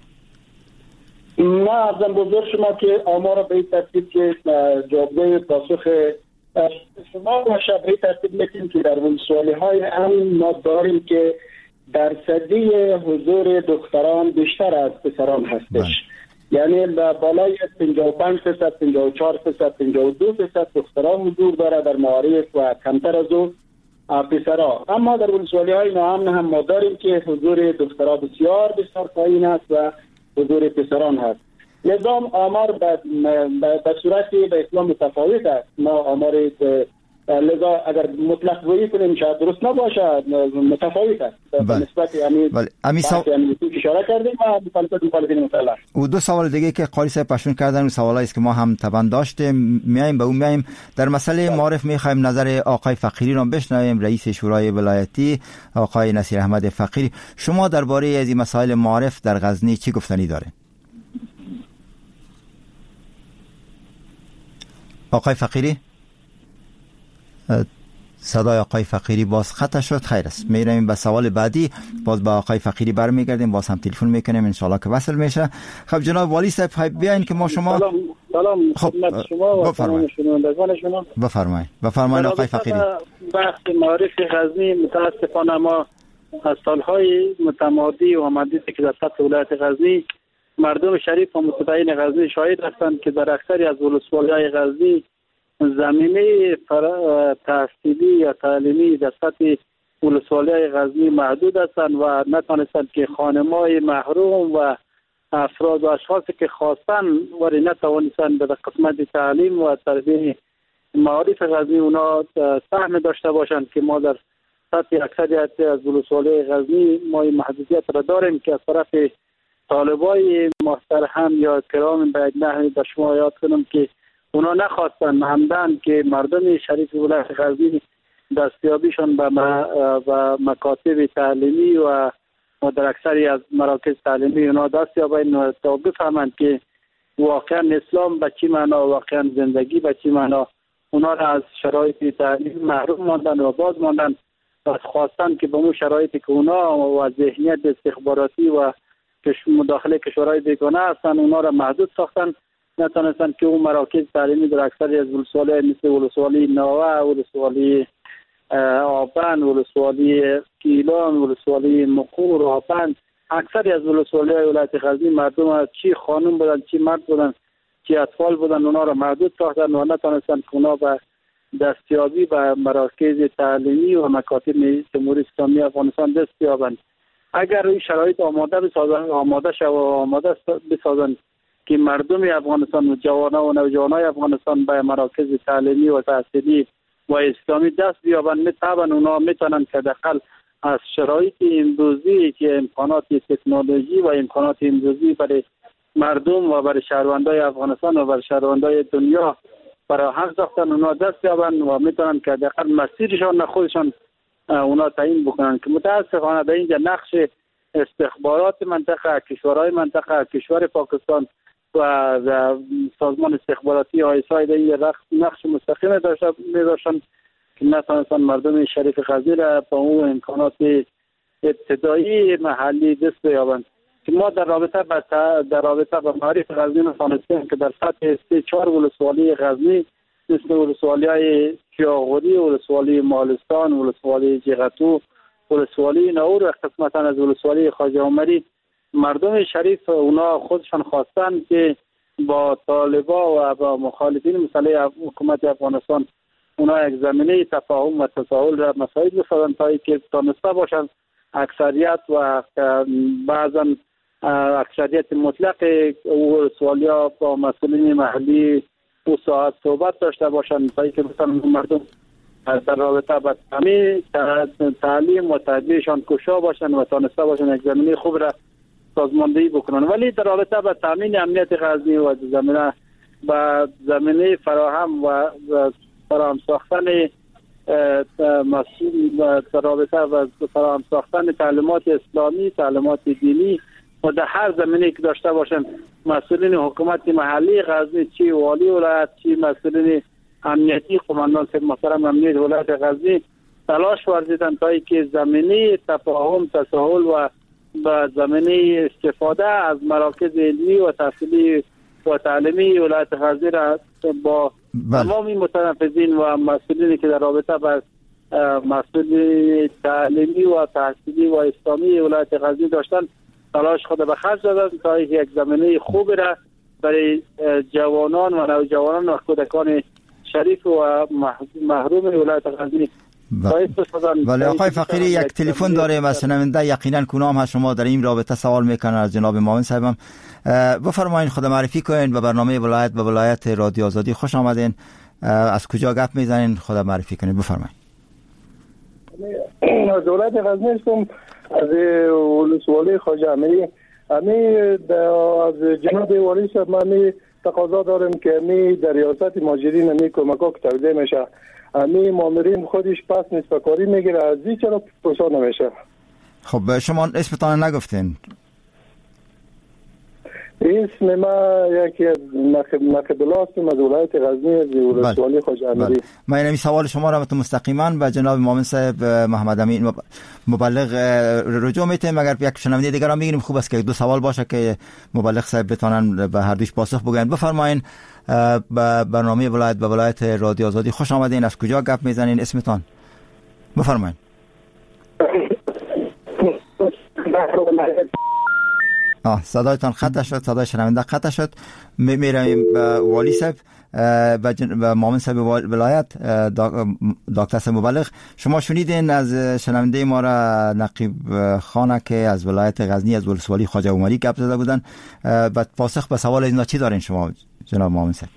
ما عرضم بزرگ شما که آمار به این ترتیب که جوابگوی پاسخ شما باشه به این ترتیب میکنیم که در ولسوالی های امن ما داریم که درصدی حضور دختران بیشتر از پسران هستش. یعنی بالای پنجاه و پنج درصد، پنجاه و چهار درصد، پنجاه و دو درصد دختران حضور داره در معارف و کمتر از او پسرها. اما در ولسوالی های ناامن هم ما داریم که حضور دخترها بسیار بسیار پایین است و حضور پسران هست. لذا آمار به صورت به اسلام متفاوت است. ما آمار لذا اگر مطلق گویی کنیم شاید درست نباشه، متفاوت است به نسبت یعنی امی سو... اشاره کردیم و مخالفت مخالفین مطلق. و دو سوال دیگه که قاری صاحب پشون کردن و سوالایی است که ما هم طبعا داشتیم، میایم به اون میایم در مسئله معارف میخوایم نظر آقای فقیری رو بشنویم، رئیس شورای ولایتی آقای نصیر احمد فقیری. شما درباره از این مسائل معارف در غزنی چی گفتنی داره؟ آقای فقیری؟ صدای آقای فقیری باز خطا شد. خیر است، میریم به سوال بعدی، باز با آقای فقیری برمیگردیم، باز هم تلفن میکنیم ان شاء الله که وصل میشه. خب جناب والی صاحب بیاین که ما شما سلام سلام خدمت شما و تمام شنوندگان شما. بفرمایید بفرمایید آقای فقیری. بحث معارف غزنی متاسفانه ما از سالهای متمادی و مدتی که در سطح ولایت غزنی مردم شریف و متدین غزنی شاهد هستند که در اکثری از ولسوالی‌های غزنی زمینه تحصیلی یا تعلیمی در سطح ولسوالی‌های غزنی محدود هستند و نتوانستند که خانم‌های محروم و افراد و اشخاصی که خواستن ولی نتوانستند در قسمت تعلیم و تربیت معارف غزنی اونا سهم داشته باشند که ما در سطح اکثریت از ولسوالی‌های غزنی ما این محدودیت را داریم که از طرف طالبای محترم یا کرام به نحوی به شما یاد کنم که اونا نخواستن همدن که مردم شریف ولایت غزنی دستیابیشان به و مکاتب تعلیمی و در اکثری از مراکز تعلیمی اونا دستیابند و تا بفهمند که واقعا اسلام به چی معنا، واقعا زندگی به چی معنا. اونا را از شرایط تعلیمی محروم ماندن و باز ماندن و خواستن که به اون شرایطی که اونا و ذهنیت استخباراتی و مداخله کشورهای بیگانه هستن اونا را محدود ساختن، نتونستن که اون مراکز تعلیمی در اکثری از ولسوالی مثل ولسوالی ناوه، ولسوالی آبند، ولسوالی گیلان، ولسوالی مقور، آبند، اکثری از ولسوالی های ولایت غزنی مردم چی خانم بودن، چی مرد بودن، چی اطفال بودن، اونا را محدود ساختن و نتونستن که اونا به دستیابی به مراکز تعلیمی و مکاتب جمهوری اسلامی افغانستان دست یابند. اگر این شرایط آماده بسازن، آماده شو و آماده بسازن که مردم افغانستان و جوانان و نوجوانان افغانستان به مراکز تعلیمی و تحصیلی و اسلامی دست بیابند، میتوانند اونا میتونن که دقل از شرایط امروزی که امکانات تکنولوژی و امکانات امروزی برای مردم و برای شهروندان افغانستان و برای شهروندان دنیا فراهم ساختن، اونا دست بیابند و میتونن که دقل مسیرشان خودشان اونا تعیین بکنن. که متاسفانه در اینجا نقش استخبارات منطقه، کشورهای منطقه، کشور پاکستان و سازمان استخباراتی آیسای در این نقش مستقیم داشته می‌داشتن که نتونستن مردم شریف غزنی را با اون امکانات ابتدایی محلی دست بیابند. که ما در رابطه با در رابطه با معارف غزنی نتونستیم که در سطح سه چهار ولسوالی غزنی مثل ولسوالی‌های کیاغوری، ولسوالی مالستان، ولسوالی جغتو، ولسوالی نور و قسمتاً از ولسوالی خواجه عمری مردم شریف اونا خودشان خواستن که با طالبا و با مخالفین مسئله حکومت افغانستان اونا یک زمینه تفاهم و تساهل را مساعد بسازن تا اینکه تانسته باشن اکثریت و بعضا اکثریت مطلق ولسوالیا با مسئولین محلی و ساعت صحبت داشته باشن تا اینکه مثلا مردم در رابطه با تعلیم و تدبیرشان کوشا باشن و تانسته باشن یک زمینه خوب را سازماندهی بکنن. ولی در رابطه با تامین امنیت غزنی و زمینه با زمینه فراهم و فراهم ساختن مسئول در رابطه و فراهم ساختن تعلیمات اسلامی، تعلیمات دینی و در هر زمینه که داشته باشن مسئولین حکومت محلی غزنی، چی والی ولایت، چی مسئولین امنیتی، قماندان محترم امنیت ولایت غزنی تلاش ورزیدن تا اینکه زمینه تفاهم، تساهل و با زمینه استفاده از مراکز علمی و تحصیلی و تعلیمی ولایت غزنی را با تمامی متنفذین و مسئولینی که در رابطه با مسئول تعلیمی و تحصیلی و اسلامی ولایت غزنی داشتن تلاش خود به خرج دادن تا یک زمینه خوبی را برای جوانان و نوجوانان و کودکان شریف و محروم ولایت غزنی. ولی آقای فقیری یک تلفن داره و شنونده یقینا کنام ها شما در این رابطه سوال میکنن از جناب معاون صاحبم. بفرمایید خود معرفی کنین به برنامه ولایت و ولایت رادیو آزادی خوش آمدین. از کجا گپ میزنین خود معرفی کنین بفرمایید. از ولایت غزنی هستم از ولسوالی خواجه امیری. امی از جناب والی صاحب من تقاضا دارم که می در ریاست ماجرین می کمکا که توزیع میشه امی مامورین خودش پس نسبت کاری میگیره از این چرا پرسان نمیشه. خب شما اسمتان نگفتین؟ اسم ما یکی از نقیب الله هستم از ولایت غزنی از ولسوالی خواجه امیری. من این سوال شما را مستقیما به جناب معاون صاحب محمد امین مبلغ رجوع میتیم. مگر یک شنونده دیگر را میگیریم خوب است که دو سوال باشه که مبلغ صاحب بتونن به هر دوش پاسخ بگن. بفرمایین به برنامه ولایت و ولایت رادیو آزادی خوش آمدین. از کجا گپ میزنین اسمتان؟ بفرمایین. آه صدایتان قطع شد، صدای شنونده قطع شد. میریم به والی صاحب و معاون صاحب ولایت دکتر صاحب مبلغ. شما شنیدین از شنونده ما را نقیب خانه که از ولایت غزنی از ولسوالی خواجه عمری گپ زده بودن. بعد پاسخ به سوال اینا چی دارین شما جناب معاون صاحب؟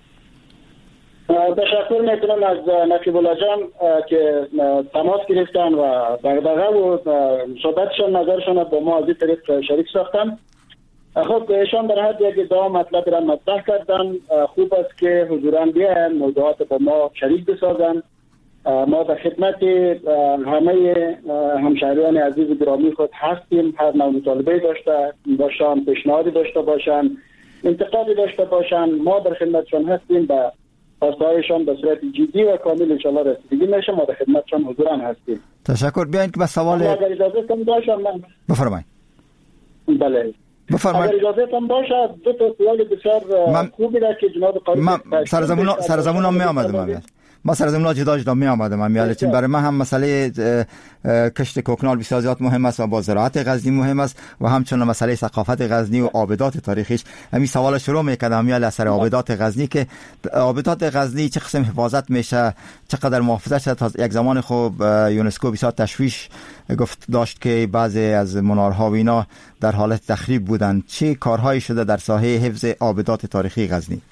تشکر میکنم از نقیب الله جان که تماس گرفتن و دغدغه و صحبتشان نظرشان با ما از این طریق شریک ساختن. خب ایشان در حد یک ادعا مطلب را مطرح کردن. خوب است که حضوراً بیاین موضوعات با ما شریک بسازن. ما در خدمت همه همشهریان عزیز گرامی خود هستیم. هر نوع مطالبه داشته باشن، پیشنهادی داشته باشن، انتقادی داشته باشن، ما در خدمتشان هستیم. و خواستهایشان به صورت جدی و کامل انشاءالله رسیدگی میشه. ما در خدمتشان حضوراً هستیم. تشکر. بیاین که به سوال اگر اجازه کنم باشم من بفرمایید. بله بفرمایید. اگر اجازه تان باشه دو تا سوال بسیار خوبی را که جناب قاری سرزمون سرزمون می آمده من ما سرزمون جدا جدا می آمده من میاله چون برای من هم مسئله کشت کوکنال بسیار زیاد مهم است و با زراعت غزنی مهم است و همچنین مسئله ثقافت غزنی و آبادات تاریخیش. همین سوال شروع میکردم میاله اثر آبادات غزنی که آبادات غزنی چه قسم حفاظت میشه، چقدر محافظت شده. تا یک زمان خوب یونسکو بسیار تشویش گفت داشت که بعضی از منارها و اینا در حالت تخریب بودند. چه کارهایی شده در ساحه حفظ آبادات تاریخی غزنی؟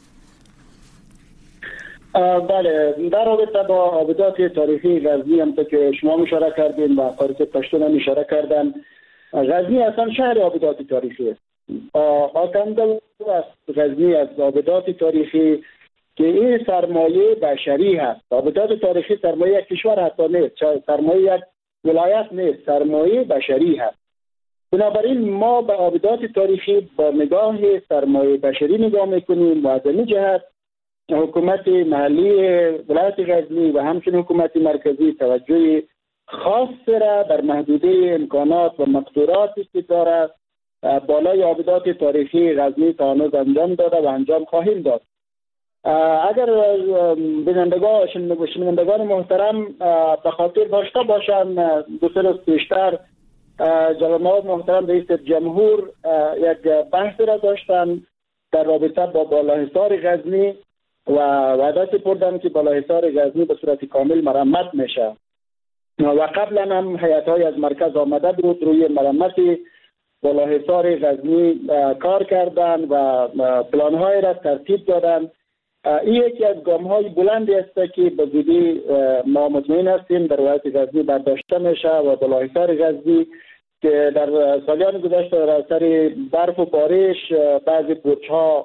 بله در رابطه با آبادات تاریخی غزنی هم که شما اشاره کردین و قاری پشتون هم اشاره کردن، غزنی اصلا شهر آبادات تاریخی است. آکنده است غزنی از آبادات تاریخی که این سرمایه بشری هست. آبادات تاریخی سرمایه یک کشور حتی نیست، سرمایه یک ولایت نیست، سرمایه بشری هست. بنابراین ما به آبادات تاریخی با نگاه سرمایه بشری نگاه میکنیم و از این جهت حکومت محلی ولایت غزنی و همچنین حکومت مرکزی توجه خاص را در محدوده امکانات و مقدراتی که دارد بالای آبادات تاریخی غزنی تا هنوز انجام داده و انجام خواهیم داد. اگر بینندگان شنوندگان محترم به خاطر داشته باشند دو سه روز پیشتر جناب محترم رئیس جمهور یک بحث را داشتن در رابطه با بالاحصار غزنی و وعده سپردن که بالاحصار غزنی به صورت کامل مرمت میشه و قبلا هم هیئت‌های از مرکز آمده بود روی مرمت بالاحصار غزنی کار کردن و پلان‌های را ترتیب دادن. این یکی از گام‌های بلندی است که به زودی ما مطمئن هستیم در ولایت غزنی برداشته میشه و بالاحصار غزنی که در سالیان گذشته در اثر برف و بارش بعضی برج‌ها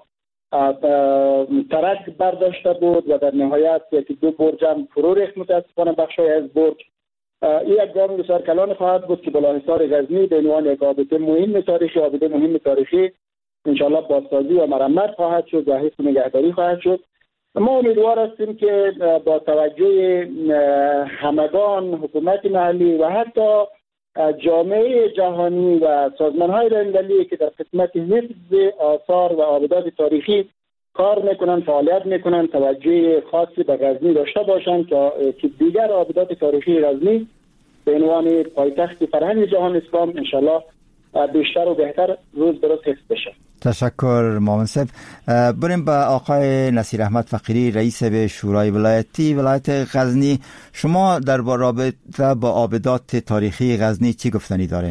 ترک برداشته بود و در نهایت یکی دو برج هم فرو ریخت متاسفانه بخشای از برج. این یک گام بسیار کلان خواهد بود که بالاحصار غزنی به عنوان یک آباده مهم تاریخی آباده مهم تاریخی انشاءالله بازسازی و مرمت خواهد شد و حفظ نگهداری خواهد شد. ما امیدوار هستیم که با توجه همگان حکومت محلی و حتی جامعه جهانی و سازمان‌های بین‌المللی که در خدمت حفظ آثار و آبادات تاریخی کار میکنن، فعالیت میکنن، توجه خاصی به غزنی داشته باشند که دیگر آبادات تاریخی غزنی به عنوان پایتخت فرهنگ جهان اسلام انشالله بیشتر و بهتر روز به روز حفظ بشه. تشکر مامن صاحب. بریم به آقای نصیر احمد فقیری، رئیس به شورای ولایتی ولایت غزنی. شما در رابطه با آبدات تاریخی غزنی چی گفتنی دارین؟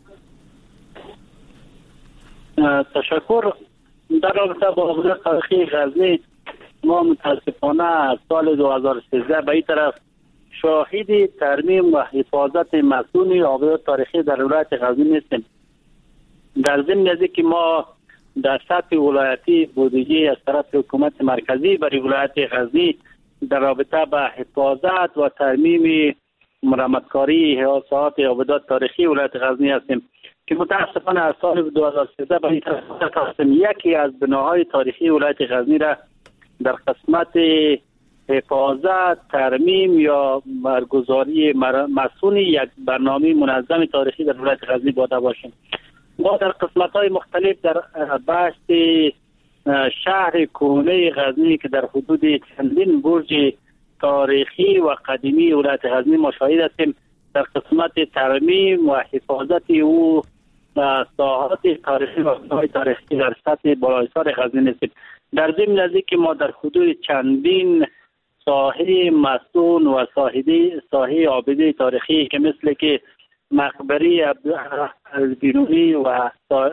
تشکر. در رابطه با آبدات تاریخی غزنی ما متاسفانه از سال دو هزار و سیزده به این طرف شاهد ترمیم و حفاظت مسئول آبدات تاریخی در ولایت غزنی نیستیم. در ضمن از که ما در سطح ولایتی بودجه از طرف حکومت مرکزی برای ولایت غزنی در رابطه با حفاظت و ترمیم مرمتکاری ساحات آبدات تاریخی ولایت غزنی هستیم که متاسفانه از سال دو هزار و سیزده به این طرف یکی از بناهای تاریخی ولایت غزنی را در قسمت حفاظت، ترمیم یا برگزاری مسئول یک برنامه منظم تاریخی در ولایت غزنی بوده باشیم. ما در قسمت‌های مختلف در بحث شهر کهنه غزنی که در حدود چندین برج تاریخی و قدیمی ولایت غزنی مشاهده هستیم، در قسمت ترمیم و حفاظت او ساحات تاریخی و بناهای تاریخی در سطح بالایسار غزنی هستیم. در ضمن از اینکه ما در حدود چندین ساحه مسکون و ساحه ساحه آبده تاریخی که مثل که مقبره البیرونی و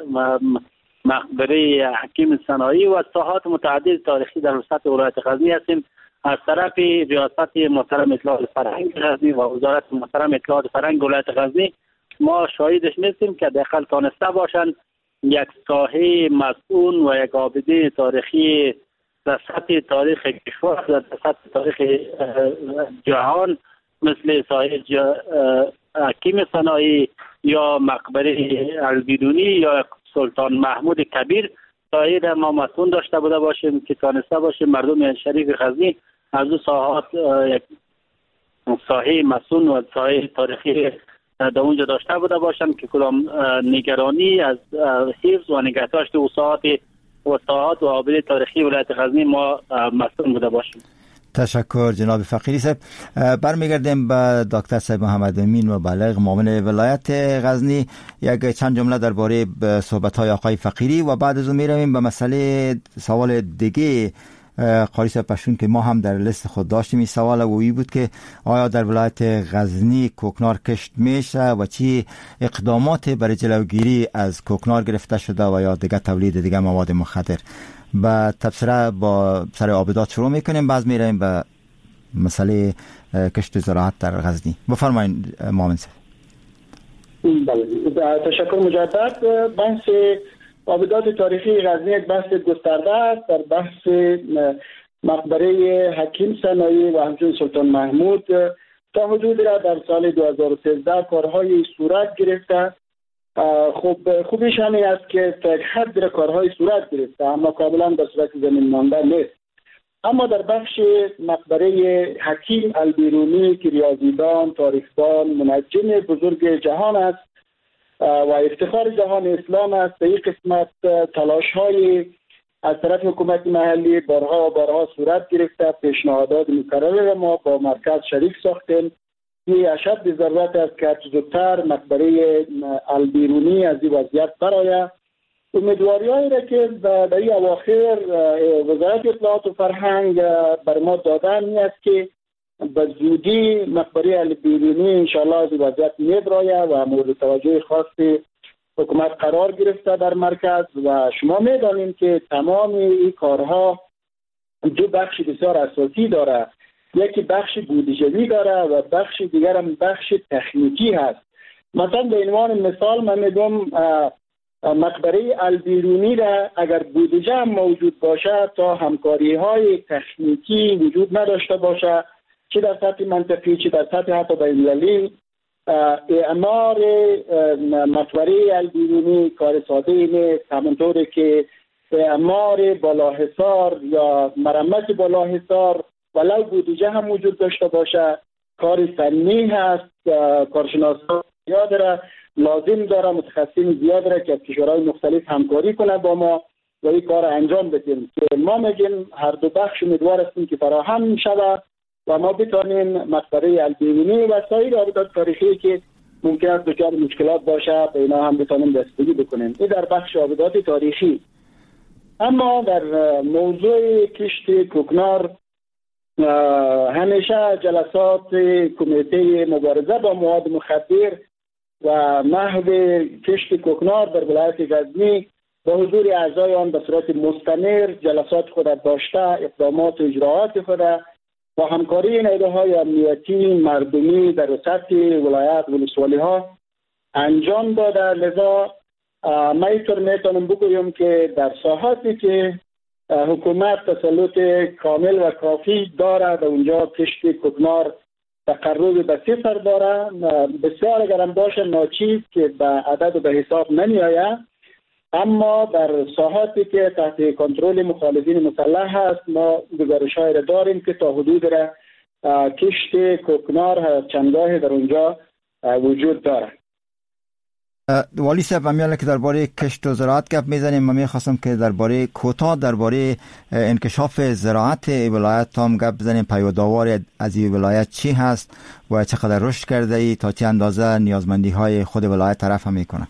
مقبره حکیم صناعی و ساحات متعدد تاریخی در سطح ولایت غزنی هستیم. از طرف ریاست محترم اطلاعات فرهنگ غزنی و وزارت محترم اطلاعات فرهنگ ولایت غزنی ما شاهدش نیستیم که داخل تانسته باشند یک ساحه مسئول و یک آبده تاریخی در سطح تاریخ کشور در سطح تاریخ جهان مثل ساحه حکیم صناعی یا مقبره البیرونی یا سلطان محمود کبیر ساحه را ما مسئول داشته بوده باشیم که تانسته باشیم مردم شریف غزنی از دو ساحات ساحه مسئول و ساحه تاریخی در اونجا داشته بوده باشم که کدام نگرانی از حفظ و نگهداشت و ساحات و ساحات و آبده تاریخی ولایت غزنی ما مسئول بوده باشیم. تشکر جناب فقیری صاحب. برمیگردیم به دکتر صاحب محمد امین و بالغ معاون ولایت غزنی. یک چند جمله درباره صحبت‌های آقای فقیری و بعد از اون میرویم به مسئله سوال دیگه قاری صاحب پشتون که ما هم در لیست خود داشتیم. این سوال وی بود که آیا در ولایت غزنی کوکنار کشت میشه و چی اقدامات برای جلوگیری از کوکنار گرفته شده و یا دیگه تولید دیگه مواد مخدر. با تبصره با سر آبدات شروع میکنیم، بعد میریم به مسئله کشت زراعت در غزنی. بفرمایید مامن صاحب. بله، تشکر مجدد. بحث آبدات تاریخی غزنی یک بحث گسترده است. در بحث مقبره حکیم صناعی و همچنین سلطان محمود تا حدود را در سال دو هزار و سیزده کارهای صورت گرفته. خب خوبیش همین است که تا یک حد را کارهای صورت گرفته اما کاملا به صورت زمین مانده نیست. اما در بخش مقبره حکیم البیرونی که ریاضیدان، تاریخدان، منجم بزرگ جهان است و افتخار جهان اسلام است، به این قسمت تلاش های از طرف حکومت محلی بارها و بارها صورت گرفته. پیشنهادات مکرر ما با مرکز شریک ساختیم. این اشد ضرورت است که زودتر مقبره البیرونی از این وضعیت برآید. امیدواری هایی را که در این اواخر وزارت اطلاعات و فرهنگ بر ما دادن این است که به زودی مقبره البیرونی انشاءالله از این وضعیت می‌براید و مورد توجه خاص حکومت قرار گرفته در مرکز. و شما می‌دانیم که تمام این کارها دو بخش بسیار اساسی داره. یکی بخش بودجه‌ای داره و بخش دیگر هم بخش تکنیکی هست. مثلا به عنوان مثال من میگم مقبره البیرونی را اگر بودجه هم موجود باشه تا همکاری های تکنیکی وجود نداشته باشه، چه در سطح منطقی چه در سطح حتی بین‌المللی، اعمار مقبره البیرونی کار ساده نیست. همونطوری که اعمار بالاحصار یا مرمت بالاحصار ولو بودجه هم وجود داشته باشه کار فنی هست. کارشناسان زیاد را لازم داره، متخصصین زیاد را که از کشورهای مختلف همکاری کنه با ما و این کار انجام بدیم که ما میگیم هر دو بخش امیدوار هستیم که فراهم شود و ما بتانیم مقبره البیرونی و سایر آبدات تاریخی که ممکن است دچار مشکلات باشه، به اینا هم بتونیم دستگیری بکنیم. این در بخش آبادات تاریخی. اما در موضوع کشت کوکنار همیشه جلسات کمیته مبارزه با مواد مخدر و محو کشت کوکنار در ولایت غزنی با حضور اعضای آن به صورت مستمر جلسات خود داشته، اقدامات و اجراعات خود با همکاری نیروهای امنیتی مردمی در سطح ولایت و ولسوالی ها انجام داده. لذا ما اینطور میتونم بگویم که در ساحاتی که حکومت تسلط کامل و کافی داره در اونجا کشت کوکنار تقرب به صفر داره. بسیار اگرم باشه ناچیز که به عدد و به حساب نمی آید، اما در ساحاتی که تحت کنترل مخالفین مسلح هست ما گزارش‌هایی را داریم که تا حدود را کشت کوکنار چندگاهی در اونجا وجود داره. والی صاحب امیاله که درباره کشت و زراعت گپ میزنیم، من میخواستم که درباره کوتاه درباره انکشاف زراعت ولایت تام گپ بزنیم. پیوداوار از این ولایت چی هست و چقدر رشد کرده ای، تا چه اندازه نیازمندی های خود ولایت طرف هم میکنه؟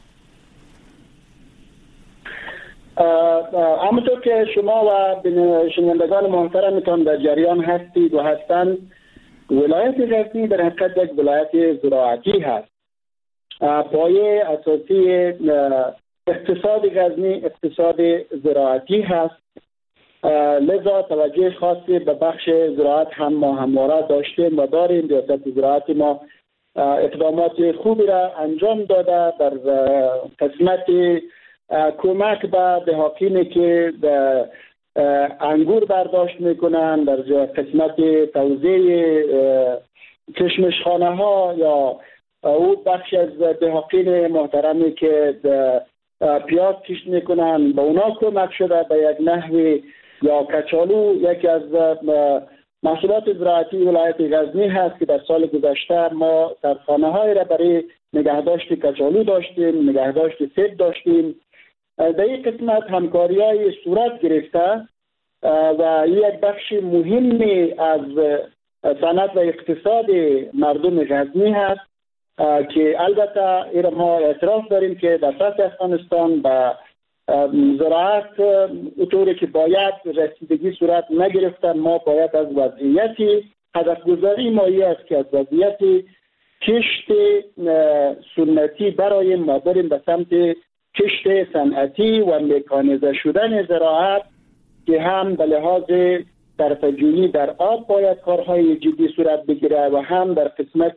همونطور که شما و شنوندگان محترمتان در جریان هستید و هستند، ولایت غزنی در حقیقت یک ولایت زراعتی هست. پایه اساسی اقتصاد غزنی اقتصاد زراعتی هست. لذا توجه خاصی به بخش زراعت هم ما همواره داشتیم و داریم. ریاست زراعت ما اقدامات خوبی را انجام داده در قسمت کمک به دهقانی که انگور برداشت میکنن، در قسمت توزیع کشمشخانه ها یا او بخش از دهقان محترمی که پیاز کشت میکنن به اونا کمک شده به یک نحوی. یا کچالو یکی از محصولات زراعتی ولایت غزنی هست که در سال گذشته ما سرخانه های را برای نگهداشت کچالو داشتیم، نگهداشت سیب داشتیم. در این قسمت همکاری های صورت گرفته و یک بخش مهمی از صنعت و اقتصاد مردم غزنی هست که البته این ما اعتراف داریم که در سطح افغانستان به زراعت اونطوری که باید رسیدگی صورت نگرفتن. ما باید از وضعیتی هدف گذاری مایی است که از وضعیت کشت سنتی برای ما بریم به سمت کشت صنعتی و مکانیزه شدن زراعت که هم به لحاظ صرفه‌جویی در آب باید کارهای جدی صورت بگیره و هم در قسمت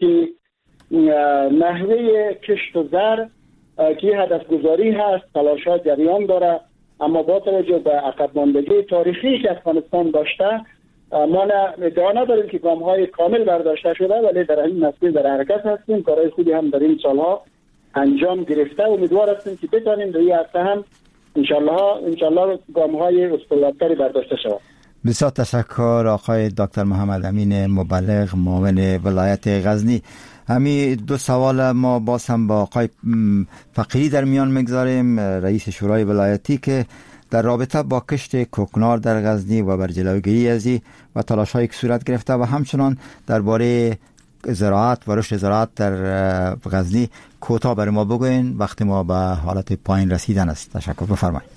نحوه کشت و زر که هدف گذاری هست تلاشات جریان داره. اما با توجه به عقب ماندگی تاریخی که افغانستان داشته ما ادعا نداریم که گام های کامل برداشته شده، ولی در این مسیر در حرکت هستیم. کارهای خوبی هم در این سالها انجام گرفته و امیدوار هستیم که بتونیم در این عرصه هم انشالله انشالله گام های استوارتری برداشته شود. بسیار تشکر آقای دکتر محمد امین مبلغ معاون ولایت غزنی. همین دو سوال ما باز هم با آقای فقیری در میان میگذاریم، رئیس شورای ولایتی، که در رابطه با کشت کوکنار در غزنی و بر جلوگیری از این و تلاش‌هایی که صورت گرفته و همچنان درباره زراعت و رشد زراعت در غزنی کوتاه برای ما بگوین. وقتی ما به حالت پایین رسیدن است. تشکر، بفرمایید.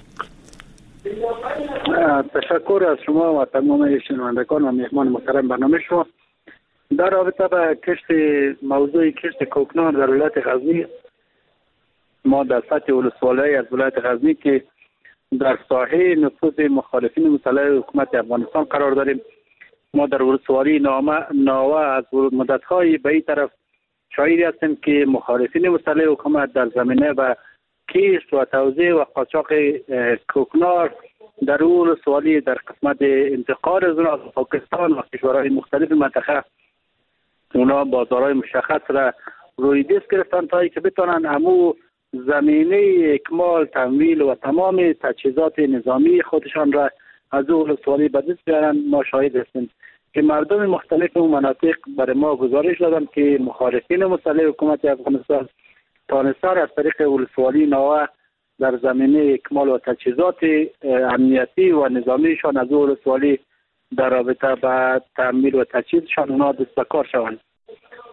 تشکر از شما و تمام شنوندگان و مهمان محترم برنامه شما. در رابطه با کشت موضوع کشت کوکنار در ولایت غزنی، ما در سطح ولسوالی از ولایت غزنی که در ساحه نفوذ مخالفین مسلح حکومت افغانستان قرار داریم، ما در ولسوالی ناوه از مدت‌های به این طرف شاهدی هستیم که مخالفین مسلح حکومت در زمینه و کشت و توزیع و قاچاق کوکنار در ولسوالی در قسمت انتقال از پاکستان و کشورهای مختلف منطقه اونا بازارهای مشخص را روی دست گرفتن تا که بتونن همو زمینه اکمال تمویل و تمام تجهیزات نظامی خودشان را از ولسوالی به دست بیارن. ما شاهد هستیم که مردم مختلف اون مناطق برای ما گزارش دادن که مخالفین مسلح حکومت افغانستان تانستان از طریق ولسوالی ناوه در زمینه اکمال و تجهیزات امنیتی و نظامیشان از ولسوالی در رابطه با تامین و تجهیزشان اونا دست به کار شوند.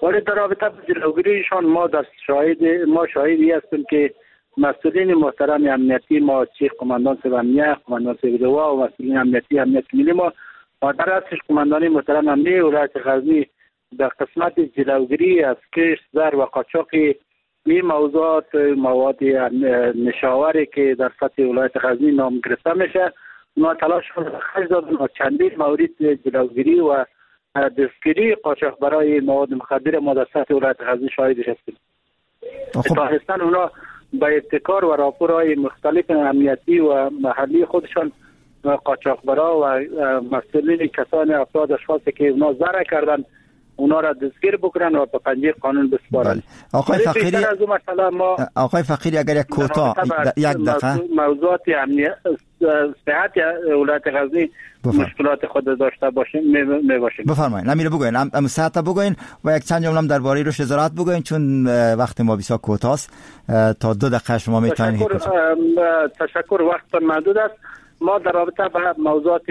ولی در رابطه با جلوگیریشان ما دست شاهد ما شاهدی هستیم که مسئولین محترم امنیتی ما، چیف قماندان سیو امنیه، قماندان سیو دوا و مسئولین امنیتی امنیت ملی ما و در اصلش قماندانی محترم امنیه ولایت غزنی در قسمت جلوگیری از کشت، زر و قاچاق این موضوعات مواد نشاوری که در سطح ولایت غزنی نام گرفته میشه اونا تلاش خرج دادن و چندین مورد جلوگیری و دستگیری قاچاق برای مواد مخدر ما در سطح ولایت غزنی شاهدش هستیم. تاهستان اونا با ابتکار و راپورهای مختلف امنیتی و محلی خودشان قاچاقبرا و مسئولین کسان افراد اشخاصی که اونا زر کردن اونا را دستگیر بکنن و به پنجه قانون بسپارن. آقای فقیری از اون مسئله ما آقای فقیری اگر یک کوتاه یک دفعه موضوعات امنیت صحت ولایت غزنی مشکلات خود داشته باشیم می باشیم. بفرمایید. نمیره بگوین ام صحت بگوین و یک چند جمله درباره روش وزارت بگوین چون وقت ما بسیار کوتاه است تا دو دقیقه شما میتونید. تشکر تشکر وقت محدود است. ما در رابطه با موضوعات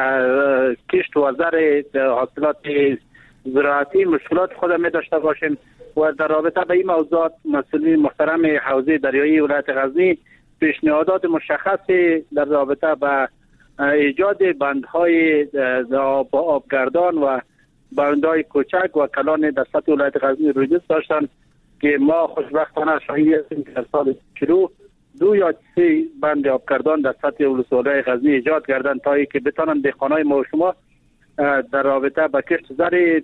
کشت و زر حاصلات زراعتی مشکلات خود می داشته باشیم و در رابطه با این موضوعات مسئولین محترم حوزه دریایی ولایت غزنی پیشنهادات مشخصی در رابطه با ایجاد بندهای آب آبگردان و بندهای کوچک و کلان در سطح ولایت غزنی وجود داشتند که ما خوشبختانه شاهد هستیم که در سال شروع دو یا سه بند آبگردان در سطح ولایت غزنی ایجاد کردن تا اینکه بتوانند دهقانای ما و شما در رابطه با کشت زر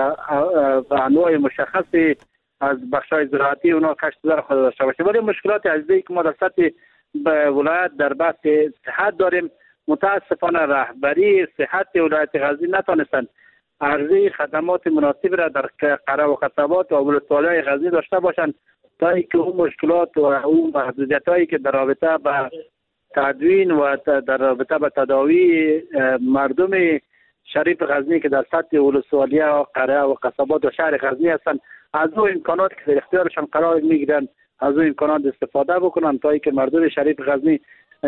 و انواع مشخصی از بخشای زراعتی اونا کشت زر خود داشته باشه. ولی مشکلات عزیزی که ما در سطح ولایت در بحث صحت داریم متاسفانه رهبری صحت ولایت غزنی نتونستند عرضه خدمات مناسب را در قرى و قصبات و ولسوالی‌های غزنی داشته باشند تا اینکه اون مشکلات و اون محدودیت‌هایی که در رابطه با تدوین و در رابطه با تداوی مردم شریف غزنی که در سطح ولسوالیه و قرى و قصبات و شهر غزنی هستند از اون امکانات که در اختیارشان قرار میگیرن از اون امکانات استفاده بکنن تا اینکه مردم شریف غزنی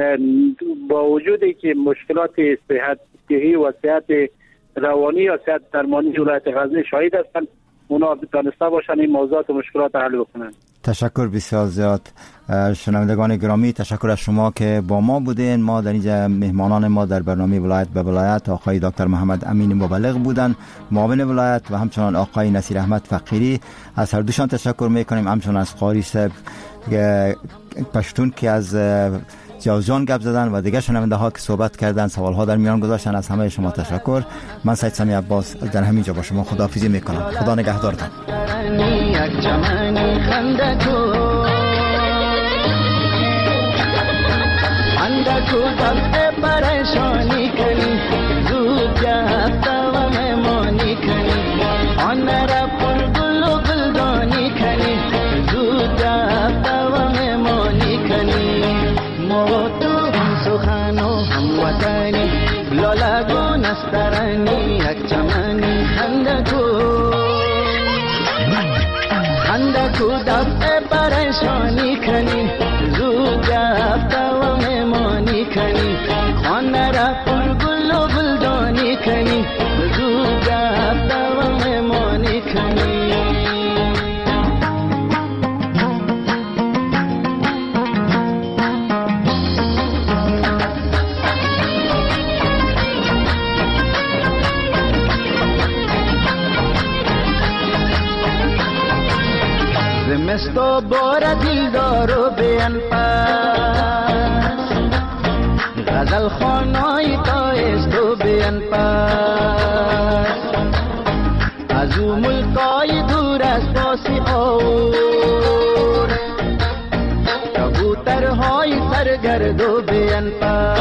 با وجودی که مشکلات صحتی و صحت روانی و صحت درمانی ولایت غزنی شاهد هستند اونا دانسته باشن این موضوعات و مشکلات حل بکنن. تشکر بسیار زیاد. شنوندگان گرامی تشکر از شما که با ما بودین. ما در اینجا مهمانان ما در برنامه ولایت به ولایت آقای دکتر محمد امین مبلغ بودن معاون ولایت و همچنان آقای نصیر احمد فقیری. از هر دوشان تشکر میکنیم، همچنان از قاری صاحب پشتون که از جوزجان گپ زدن و دیگه شنونده ها که صحبت کردن سوال ها در میان گذاشتن. از همه شما تشکر. من سید سمی عباس در همینجا با شما خداحافظی میکنم. خدا نگهدارتان. اندکو دل پریشانی کنی زود جهتا و مهمانی کنی آن را پر گل و گلدانی کنی زود جهتا و مهمانی کنی موتو هم سخن و هم وطنی لالا نسترانی یک چمنی اندکو اندکو دل پریشانی کنی زود جهتا و مهمانی کنی خانه را پر گل و گلدانی کنی زود جهتا و مهمانی کنی. زمستو بار دلدارو بیان پاس غزل خانای تایستو بیان پاس از او ملکای دور از پاسی آور کبوترهای سرگردو بیان پاس